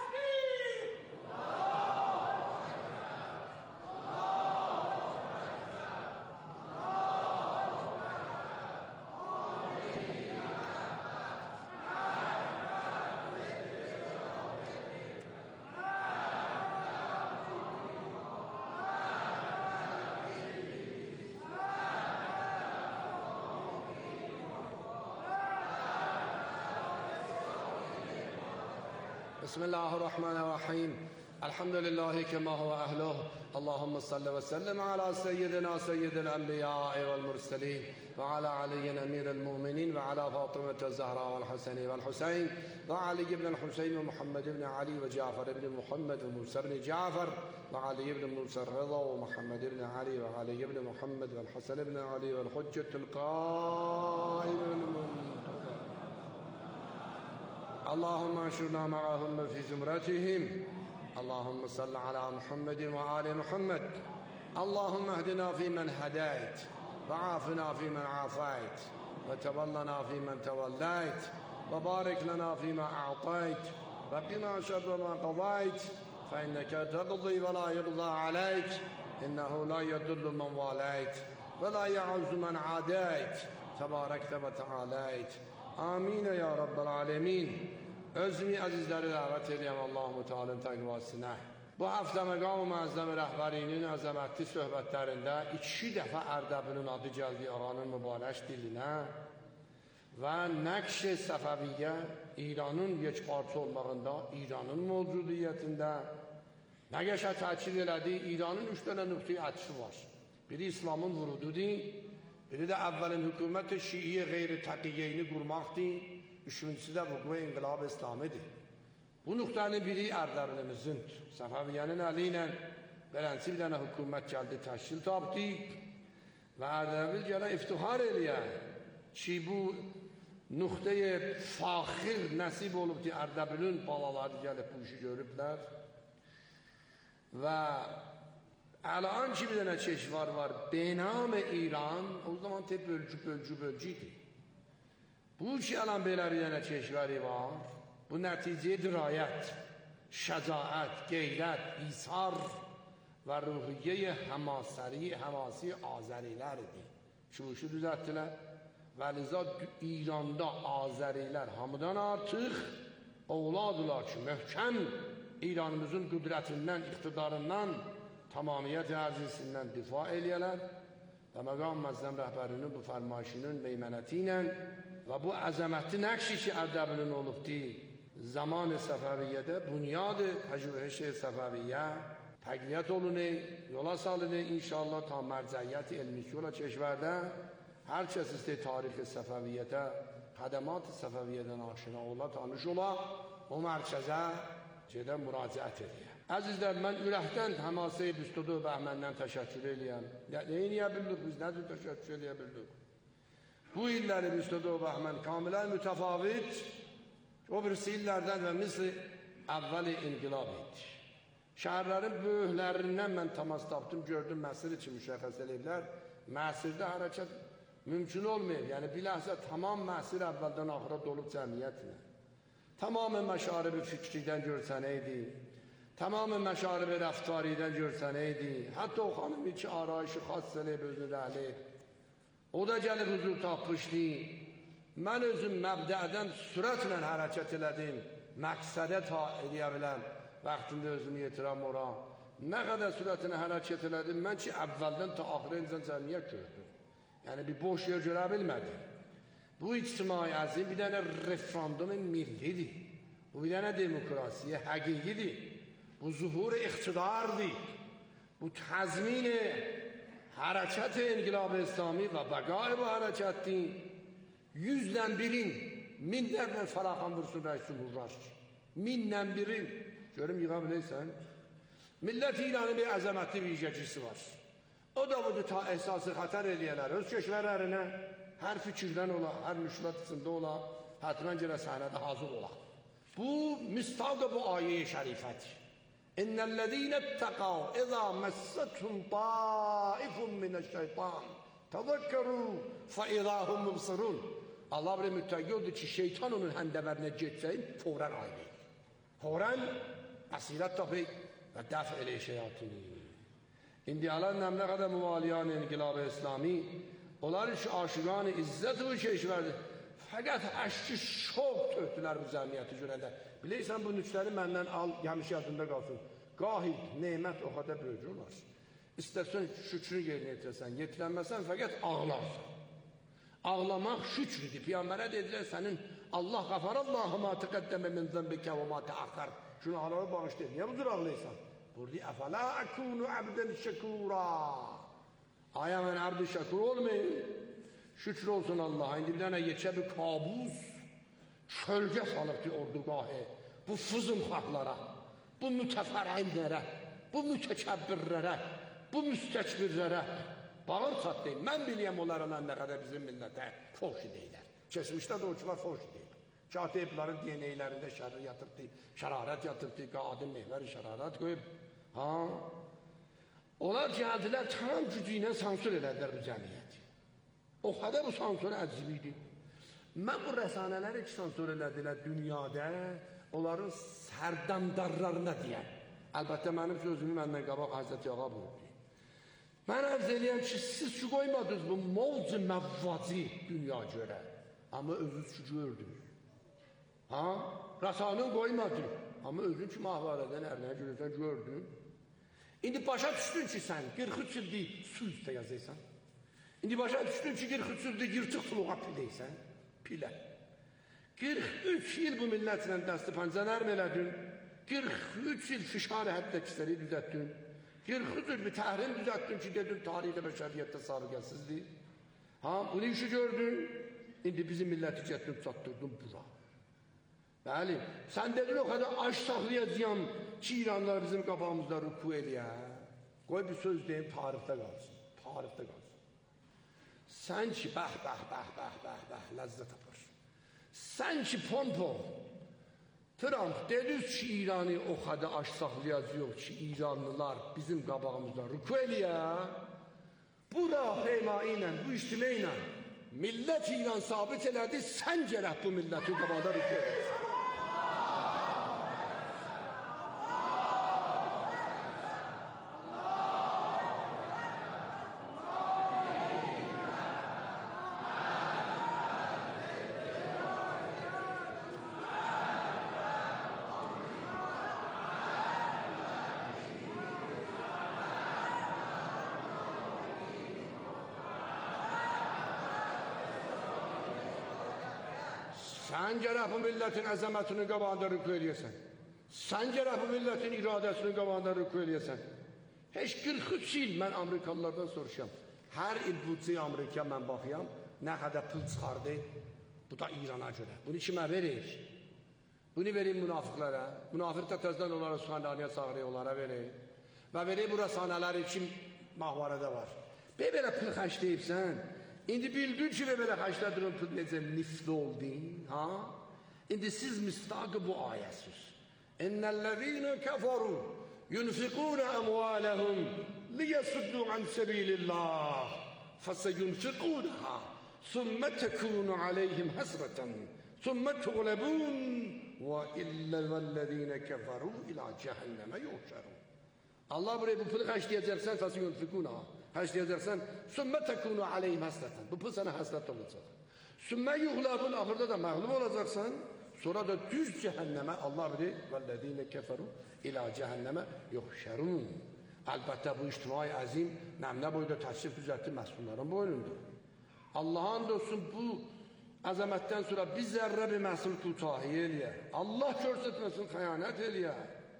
بسم الله الرحمن الرحيم. الحمد لله كما هو أهله. اللهم صل وسلم على سيدنا سيد الأنبياء والمرسلين وعلى علي أمير المؤمنين وعلى فاطمة الزهراء والحسن والحسين وعلي بن الحسين ومحمد بن علي وجعفر بن محمد وموسى بن جعفر وعلي بن موسى الرضا ومحمد بن علي وعلي بن محمد والحسن بن علي والحجة القائم المنتظر. اللهم انشرنا معهم في زمرتهم. اللهم صل على محمد وآل محمد. اللهم اهدنا فيمن هديت وعافنا فيمن عافيت وتولنا فيمن توليت وبارك لنا فيما أعطيت وقنا شر ما قضيت فإنك تقضي ولا يقضى عليك إنه لا يضل من واليت ولا يعز من عاديت تباركت وتعاليت. Amin ya Rabbel Alemin. Özümü əzizləri dəvət edirəm Allah-u Teala'nın təqvasına. Bu həftə məqam-ı məəzzəm rəhbərinin əzəmətli söhbətlərində iki dəfə Ərdəbilin adı gəldi ağanın mübarək dilinə və Nəqş-i Səfəviyyə İranın yekparça olmağında, İranın mövcudiyyətində Nəqşə təkid elədi. İranın üç dənə nöqtəyi ətişi var. Biri İslamın vurududur, Biri də əvvəlin hökumət Şii qeyri-təqiyyəni qurmaqdır, üçüncüsü də vuku inqilab İslamidir. Bu nöqtənin biri Ərdəbilimizdir. Səfəviyyənin əli ilə beləncə bir dənə hökumət gəldi, təşkil tapdı və Ərdəbil gələ iftihar eləyər ki, bu nöqtəyə faxir nəsib olubdur, Ərdəbilin balaları gəlib bu işi görüblər və الان چی بدونه کشور var به نام ایران o zaman tek bölgü bölgü bölgüydü. Bu ki الان belə bir dənə کشوری var bu nəticə dirayət, şəcaət, qeyrət, isar və ruhiyyə həmasəri, həmasi Azərilərdir. Şu işi düzəltdilər və liza İranda Azərilər hamıdan artıq oğladılar ki, möhkəm İranımızın qüdrətindən, iqtidarından tamamiyyət ərzisindən difa eləyələr və məqam məzdəm rəhbərinin bu fərmayişinin meymənəti ilə və bu əzəmətli nəqşi ki, Ərdəbilin olubdur, zaman Səfəviyyədə bunyadı pəjüvəhş Səfəviyyə təqviyyət olunur, yola salınır inşallah ta mərcəiyyət elmisi ola keşvərdə hər kəs istəyir tarixi Səfəviyyətə, xədəmat Səfəviyyədən aşina ola, tanış ola, o mərkəzə gedə müraciət edir. Əzizlər, mən ürəkdən həmasəyə büstüdü bəhməndən təşəkkür eləyəm. Neyə bildik biz, nədir təşəkkür eləyə bildik? Bu illəri büstüdü bəhmən kamilən mütəfavit, o birisi illərdən və misli əvvəli inqilab idi. Şəhərlərin böyüklərindən mən təmas tapdım, gördüm, Məsir üçün müşəxəs eləyiblər. Məsirdə hərəkət mümkün olmayıb, yəni biləhsə tamam Məsir əvvəldən axıra dolub cəmiyyətlə. Tamamən məşaribi fikridən görsənəydi. Tamamı məşarib rəftaridən görsənəydi. Hətta o xanım ki, arayışı xas eləyib özünü rəhləyib. O da gəlib huzur tapmışdı. Mən özüm məbdədən sürətlə hərəkət elədim. Məqsədə ta eləyə biləm. Vaxtında özümü yetiram ora. Nə qədər sürətlə hərəkət elədim, mən ki, əvvəldən ta axırı insan cəmiyyət gördüm. Yəni, bir boş yer görə bilmədim. Bu ictimai əzim bir dənə referandum millidir. Bu bir dənə demokrasiyə həqiqidir. Bu zuhur iktidardır. Bu təzmin hərəkət İnqilab-ı İslami və bəqai bu hərəkətdir. Yüzdən birin, minlərlə fəraqan vursun rəis cumhurlar. Minlə birin. Görüm, yığa biləysən. Millət İranın bir əzəmətli bir yiyəcisi var. O da budur ta əsası xətər eləyələr. Öz köşvərlərinə hər fikirdən ola, hər müşkülat içində ola, hətmən görə səhnədə hazır ola. Bu, müstaqı bu ayə-i şərifədir. İnnellezîne ittekâv izâ messetthum tâifun mineşşeytan tezekkerû fe izâhum mubsirûn. Allah bir müttəqi oldu ki, şeytan onun həndəbərinə getsəyin, fawran ayrıyır. Fawran əsirət tapıyıq və dəf eləyir şeyatini. İndi alan nə qədər müvaliyan İnqilab-ı İslami, onlar ki, aşıqan-ı izzət bu keşverdir. Fəqət əşki şok töktülər bu cəmiyyəti görəndə. Biləysən, bu nüksləri məndən al, gəmiş yadında qalsın. Qahi, neymət o qədər böyük olar. İstəsən şükrü yerinə yetirəsən, yetirənməsən, fəqət ağlarsan. Ağlamaq şükrüdür. Peyğəmbərə dedilər, sənin Allah qafarallahu ma təqəddəmə min zəmbikə və ma təəxər. Günahları bağışlayır. Niyə bu cür ağlayırsan? Burada, əfələ əkunu əbdən şəkura. Aya mən əbd-i şəkur olmayın. Şükür olsun Allah'a. İndi bir dənə yekə bir kabus çölgə salıbdır ordugahı. Bu fızımxahlara, bu mütəfərəinlərə, bu mütəkəbbirlərə, bu müstəkbirlərə bağır çatlayın. Mən biliyəm onlarla nə qədər bizim millətə foşi deyilər. Keçmişdə də o ki var foşi deyil. Katiblərin D N A-lərində şərri yatırdı, şərarət yatırdı, qadın mehvəri şərarət qoyub. Ha? Onlar gəldilər, tam gücü ilə sansür elədilər bu cəmiyyəti. O qədər bu sansür əcibi idi. Mən bu rəsanələri ki, sansür elədilər dünyada, onların sərdamdarlarına deyəm. Əlbəttə, mənim sözümü məndən qabaq Həzrəti Ağa buyurdu. Mən ərz eləyəm ki, siz şu qoymadınız bu mavc-ı məvvacı dünya görə. Amma özünüz şu gördünüz. Ha? Rəsanə qoymadı. Amma özün ki, mahvarədən ərnəyə görürsən, gördün. İndi başa düşdün ki, sən qırx üç ildir su üstə yazıysan. İndi başa düşdün ki, qırx üç ildir yırtıq tuluğa piləysən. Pilə. qırx üç il bu millətlə dəsti pəncənərm elədin. qırx üç il fişarı hətta kisləri düzətdin. qırx üç il bir təhrim düzətdin ki, dedin, tarixdə bəşəriyyətdə sabiqəsizdir. Ha, bunu işi gördün. İndi bizim milleti getirip çatdırdın bura. Bəli, sən dedin o kadar aş saxlayacağım ki, İranlar bizim qabağımızda rüku eləyə. Qoy bir söz deyim, tarixdə qalsın. Tarixdə qalsın. Sən ki, bəh, bəh, bəh, bəh, bəh, bəh, ləzzət tapır. Sən ki, pompo, Trump dediniz ki, İran'ı o kadar aş saxlayacaq ki, İranlılar bizim qabağımızda rüku eləyə. Bura feyma ilə, bu iştimə ilə millət İran sabit elədi, sən gərək bu millətin qabağında rüku eləsin. Sən gərək bu milletin əzəmətini qabağında rüku eləyəsən. Sən gərək bu milletin iradəsini qabağında rüku eləyəsən. Heç qırx üç il mən Amerikalılardan soruşam. Hər il büdcəyə Amerikaya mən baxıyam, nə qədər pul çıxardı, bu da İrana görə. Bunu kimə verir? Bunu verin münafıqlara. Münafıq da təzdən onlara suxanlarına çağırır, onlara verir. Və verir bura sanələri kim mahvarədə var. Be belə pul xərcləyibsən, İndi bildin ki, ve böyle haşladığın pul necə nifli oldun, ha? İndi siz müstaqı bu ayəsiz. İnnellezîne keferû yunfikûne emvâlehum liyesuddu an sebîlillâh feseyunfikûneha thumme tekûnu aleyhim hasreten thumme tuğlebûn ve illellezîne keferû ilâ cehenneme yuhşerûn. Allah buraya bu pulu haşlayacaksan feseyunfikûneha. Haşlayacaksan sümme tekunu aleyhim hasleten. Bu pul sana haslet olacak. Sümme yuhlabun, ahırda da mağlup olacaksan, sonra da düz cehenneme Allah bilir vellezine keferu ila cehenneme yuhşerun. Elbette bu içtimai azim nemne boyda teşrif düzeltti mesulların boynundur. Allah'ın dostum bu azametten sonra bir zerre bir mesul kutahi eleye. Allah görsetmesin hayanet eleye.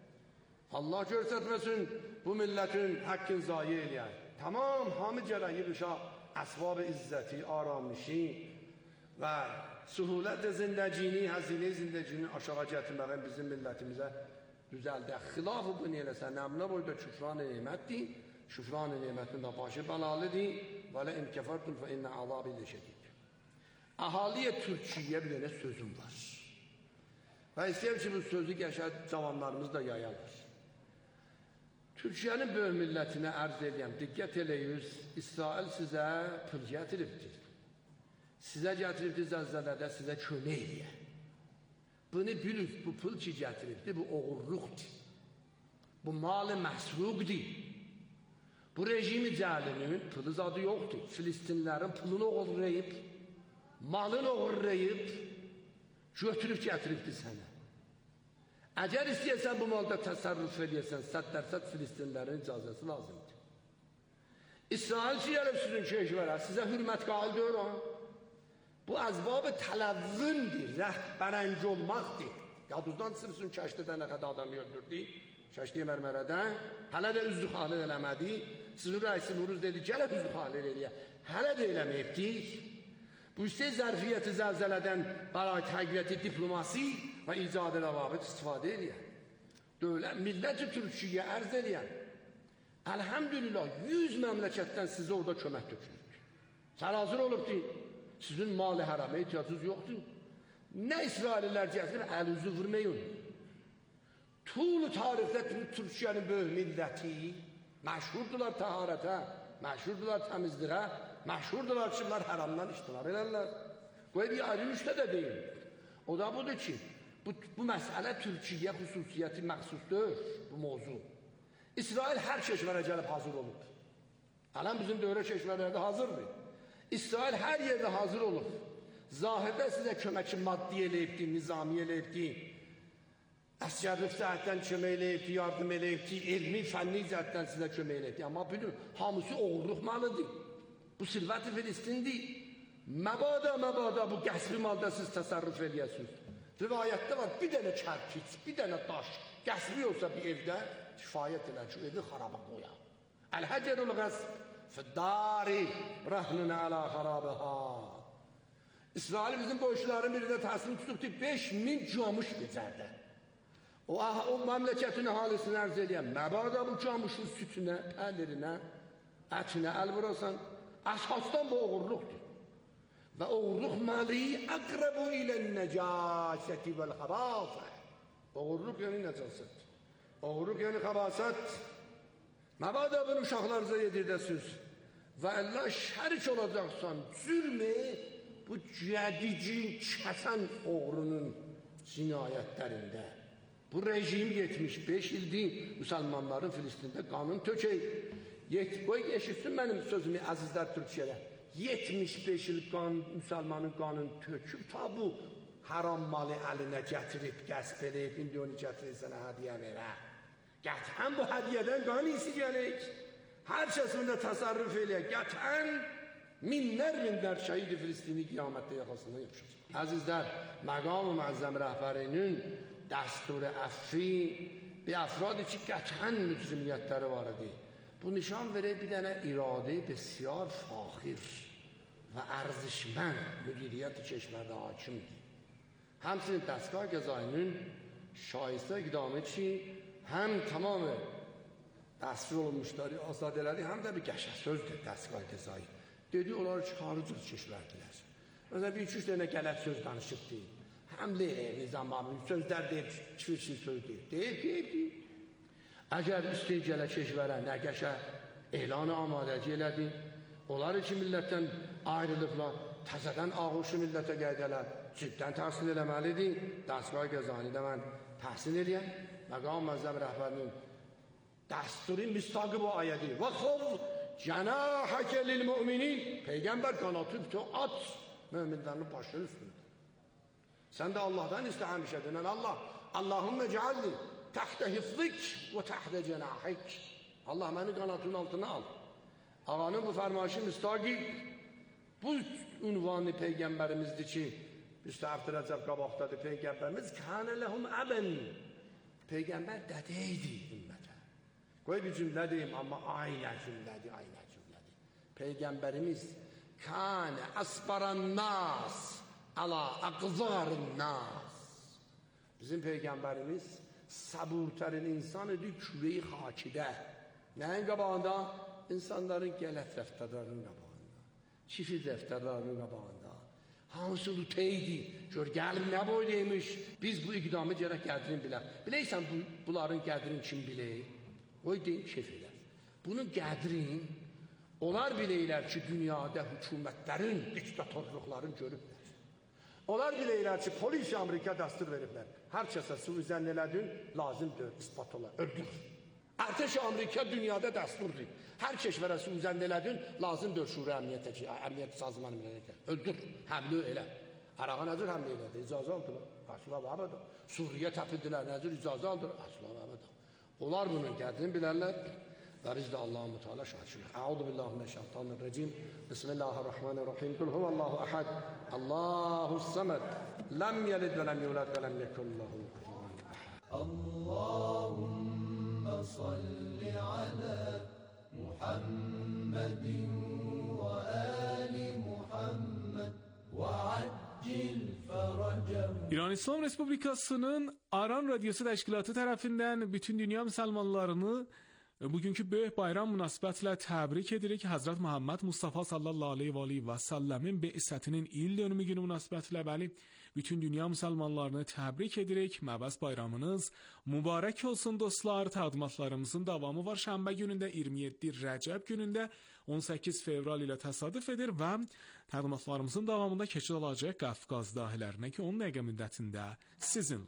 Allah görsetmesin bu milletin hakkın zayi eleye. Tamam, hamı gərək yığışa əsbab-ı izzəti, aramışı və suhulət zindəcini, həzine zindəcini aşağı gətirməyin bizim millətimizə düzəldə. Xilafı bu neyləsə, nəmlə boyda küfran-ı nimətdir, küfran-ı nimətin də başı bəlalıdır və lə imkəfərtum fə innə azabı ilə şədid. Əhaliyə Türkiyə bir dənə sözüm var. Və istəyəm ki, bu sözü qəşər cavanlarımız da yayarlar. Türkiye'nin böyük milletine arz edeyim, dikkat eləyiz, İsrail size pul getiribdir. Size getiribdir zəlzələdə, size kömək eləyə. Bunu bilin, bu pul ki getiribdir, bu oğurluqdur. Bu malı məsruqdur. Bu rejimi cəlinin pulu zadı yoxdur. Filistinlərin pulunu oğurlayıb, malını oğurlayıb, götürüb getiribdir sənə. Əgər istəyəsən bu malda təsərrüf edəsən, səd dərsət Filistinlərin icazəsi lazımdır. İsrail ki, gəlib sizin keşvərə, sizə hürmət qaldır o. Bu əzbab-ı tələvvündür, rəhbərənc olmaqdır. Yadınızdan çıxırsın, kəşdə nə qədər adam öldürdü, kəşdə mərmərədə, hələ də üzdü xalil eləmədi, sizin rəisi Nuruz dedi, gələk üzdü xalil eləyə, hələ də eləməkdik. Bu işte zərfiyyəti zəlzələdən bəray təqviyyəti diplomasi və icadə rəvabit istifadə edən. Dövlət, milləti Türkiyə ərz edən. Əlhəmdülillah, yüz məmləkətdən sizə orada kömək dökülür. Sən hazır olubdur, sizin mali hərəmə ehtiyacınız yoxdur. Nə İsraillər gətirir, əl-üzü vurmayın. Tul tarixdə Türkiyənin böyük milləti məşhurdular təharətə, məşhurdular təmizliğə, məşhurdular ki, bunlar həramdan iştinar elərlər. Qoy bir ayrı üçdə də deyil. O da budur ki, bu, bu məsələ Türkiyə xüsusiyyəti məxsusdur, bu mövzu. İsrail hər keşvərə gəlib hazır olub. Ələn bizim dövrə keşvərlərdə hazırdır. İsrail hər yerdə hazır olub. Zahirdə sizə köməki maddi eləyibdi, nizami eləyibdi, əskərlik cəhətdən kömək eləyibdi, yardım eləyibdi, elmi, fənni cəhətdən sizə kömək eləyibdi. Amma bilin, hamısı oğurluq malıdır. Bu sirvət-i Filistindir. Məbada, məbada bu qəsbi malda siz təsərrüf eləyəsiniz. Rivayətdə var, bir dənə kərkiç, bir dənə daş, qəsbi olsa bir evdə kifayət elər ki, evi xaraba qoya. Əl-həcərul qəsb Fiddari rahnun ala xarabiha. İsrail bizim boşların birində təsirini tutubdu, beş min camış becərdi. O, o məmləkətin ahalisini ərz eləyəm, məbada bu camışın sütünə, pəlirinə, ətinə əl vurasan, əsasdan bu oğurluqdur. Və oğurluq məli əqrəbu ilə nəcasəti vəl-xabafə. Oğurluq yəni nəcasət. Oğurluq yəni xabasət. Məbada bunu uşaqlarınıza yedirdəsiniz. Və Allah şərik olacaqsan, zülmü bu cədicin kəsən oğrunun cinayətlərində. Bu rejim yetmiş beş ildir müsəlmanların Filistində qanun tökək. Qoy eşitsin mənim sözümü əzizlər Türkiyədə. yetmiş beş il qan, müsəlmanın qanun töküb ta bu haram malı əlinə gətirib, qəsb edib, indi onu gətirir sənə hədiyə verə. Qətən bu hədiyədən qan isi gələk. Hər kəsində təsərrüf eləyək. Qətən minlər minlər şəhid-i Filistini qiyamətdə yaxasından yapışacaq. Əzizlər, məqam-ı müəzzəm rəhbərinin dəstur əffi bir افرادی ki قطعا mücrimiyyətləri var idi. Bu nişan verir bir dənə iradə بسیار فاخر və ارزشمند müdiriyyət کشورdə hakimdir. Həmçinin dəstgah qəzainin şayəstə iqdamı ki, həm tamam dəstür olunmuşları azad elədi, həm də bir qəşə sözdür dəstgah qəzayı. Dedi, onları çıxarıcıq keşvərdilər. Mesela bir iki üç dənə qələt söz danışıbdır. Həmli nizamı, sözlər deyib, çivir-çivir söz deyib. Deyib, deyib, deyib. Əgər üstəyə gələ keşvərə, nə qəşə elanı amadəci elədi, onlar iki millətdən ayrılıqla, təzədən ağuşu millətə qədələr, ciddən təhsil eləməlidir. Dəstgah qəzani də mən təhsil eləyəm. Məqam məzəb rəhbərinin dəsturi müstaqı bu ayədir. Və xov cənahəkə lil-müminin. Peyğəmbər qanatı bütün at müminlərin başının üstündə. Sən də Allah'dan iste həmişə dönən Allah. Allahümme cealli təxtə hifzik və təxtə cənahik. Allah məni qanatının altına al. Ağanın bu fərmayışı müstaqi bu ünvanı Peyğəmbərimizdir ki, müstəhəfdir Rəcəb qabaqdadır Peyğəmbərimiz. Kənə ləhum əbən. Peyğəmbər dədə idi ümmətə. Qoy bir cümlə deyim, amma aynə cümlədir, aynə cümlədir. Peyğəmbərimiz kənə əsbaran nas ala aqzarın nas. Bizim Peyğəmbərimiz səburtərin insan idi küre-i xakidə. Nəyin qabağında? İnsanların gələt rəftərlərinin qabağında. Çifir rəftərlərinin qabağında. Hamısı lüteydi. Gör, gəlib nə boydaymış. Biz bu iqdamı gərək qədrini bilək. Biləysən bu, bunların qədrini kim bilək? Qoy deyim, kef elər. Bunun qədrin onlar biləylər ki, dünyada hükümətlərin, diktatorluqların görüblər. Onlar biləylər ki, polis Amerika dəstur veriblər. Hər kəsə suizən elədin, lazımdır, ispat olar, öldür. Ərtəş Amerika dünyada dəsturdur. Hər keşvərə suizən elədin, lazımdır şura əmniyyətə ki, əmniyyət sazmanı elədin. Öldür, həmli elə. Ərağa nədir həmli elədi? İcazə aldılar. Əsla və əbədə. Suriyə təpildilər, nədir? İcazə aldılar. Əsla və əbədə. Onlar bunun qədrini bilərlər. Və biz də Allah-u Teala şahidçilik. Əuzu billahi mineşşeytanirracim. Bismillahirrahmanirrahim. Kul huvallahu ahad. Allahus-samed. Lem yelid ve lem yulad ve lem yekun lehu kufuven ahad. Allahumme salli ala Muhammedin ve ali Muhammed ve accil feracehu.
İran İslam Respublikası'nın Aran Radyosu Təşkilatı tərəfindən bütün dünya müsəlmanlarını bugünkü böyük bayram münasibətlə təbrik edirik. Həzrət Muhammed Mustafa sallallahu aleyhi və aleyhi və səlləmin be'isətinin il dönümü günü münasibətlə bəli bütün dünya müsəlmanlarını təbrik edirik. Məbəs bayramınız mübarək olsun dostlar. Təqdimatlarımızın davamı var. Şənbə günündə iyirmi yeddi Rəcəb günündə on səkkiz fevral ilə təsadüf edir və təqdimatlarımızın davamında keçid alacaq Qafqaz dahilərinə ki on dəqiqə müddətində sizin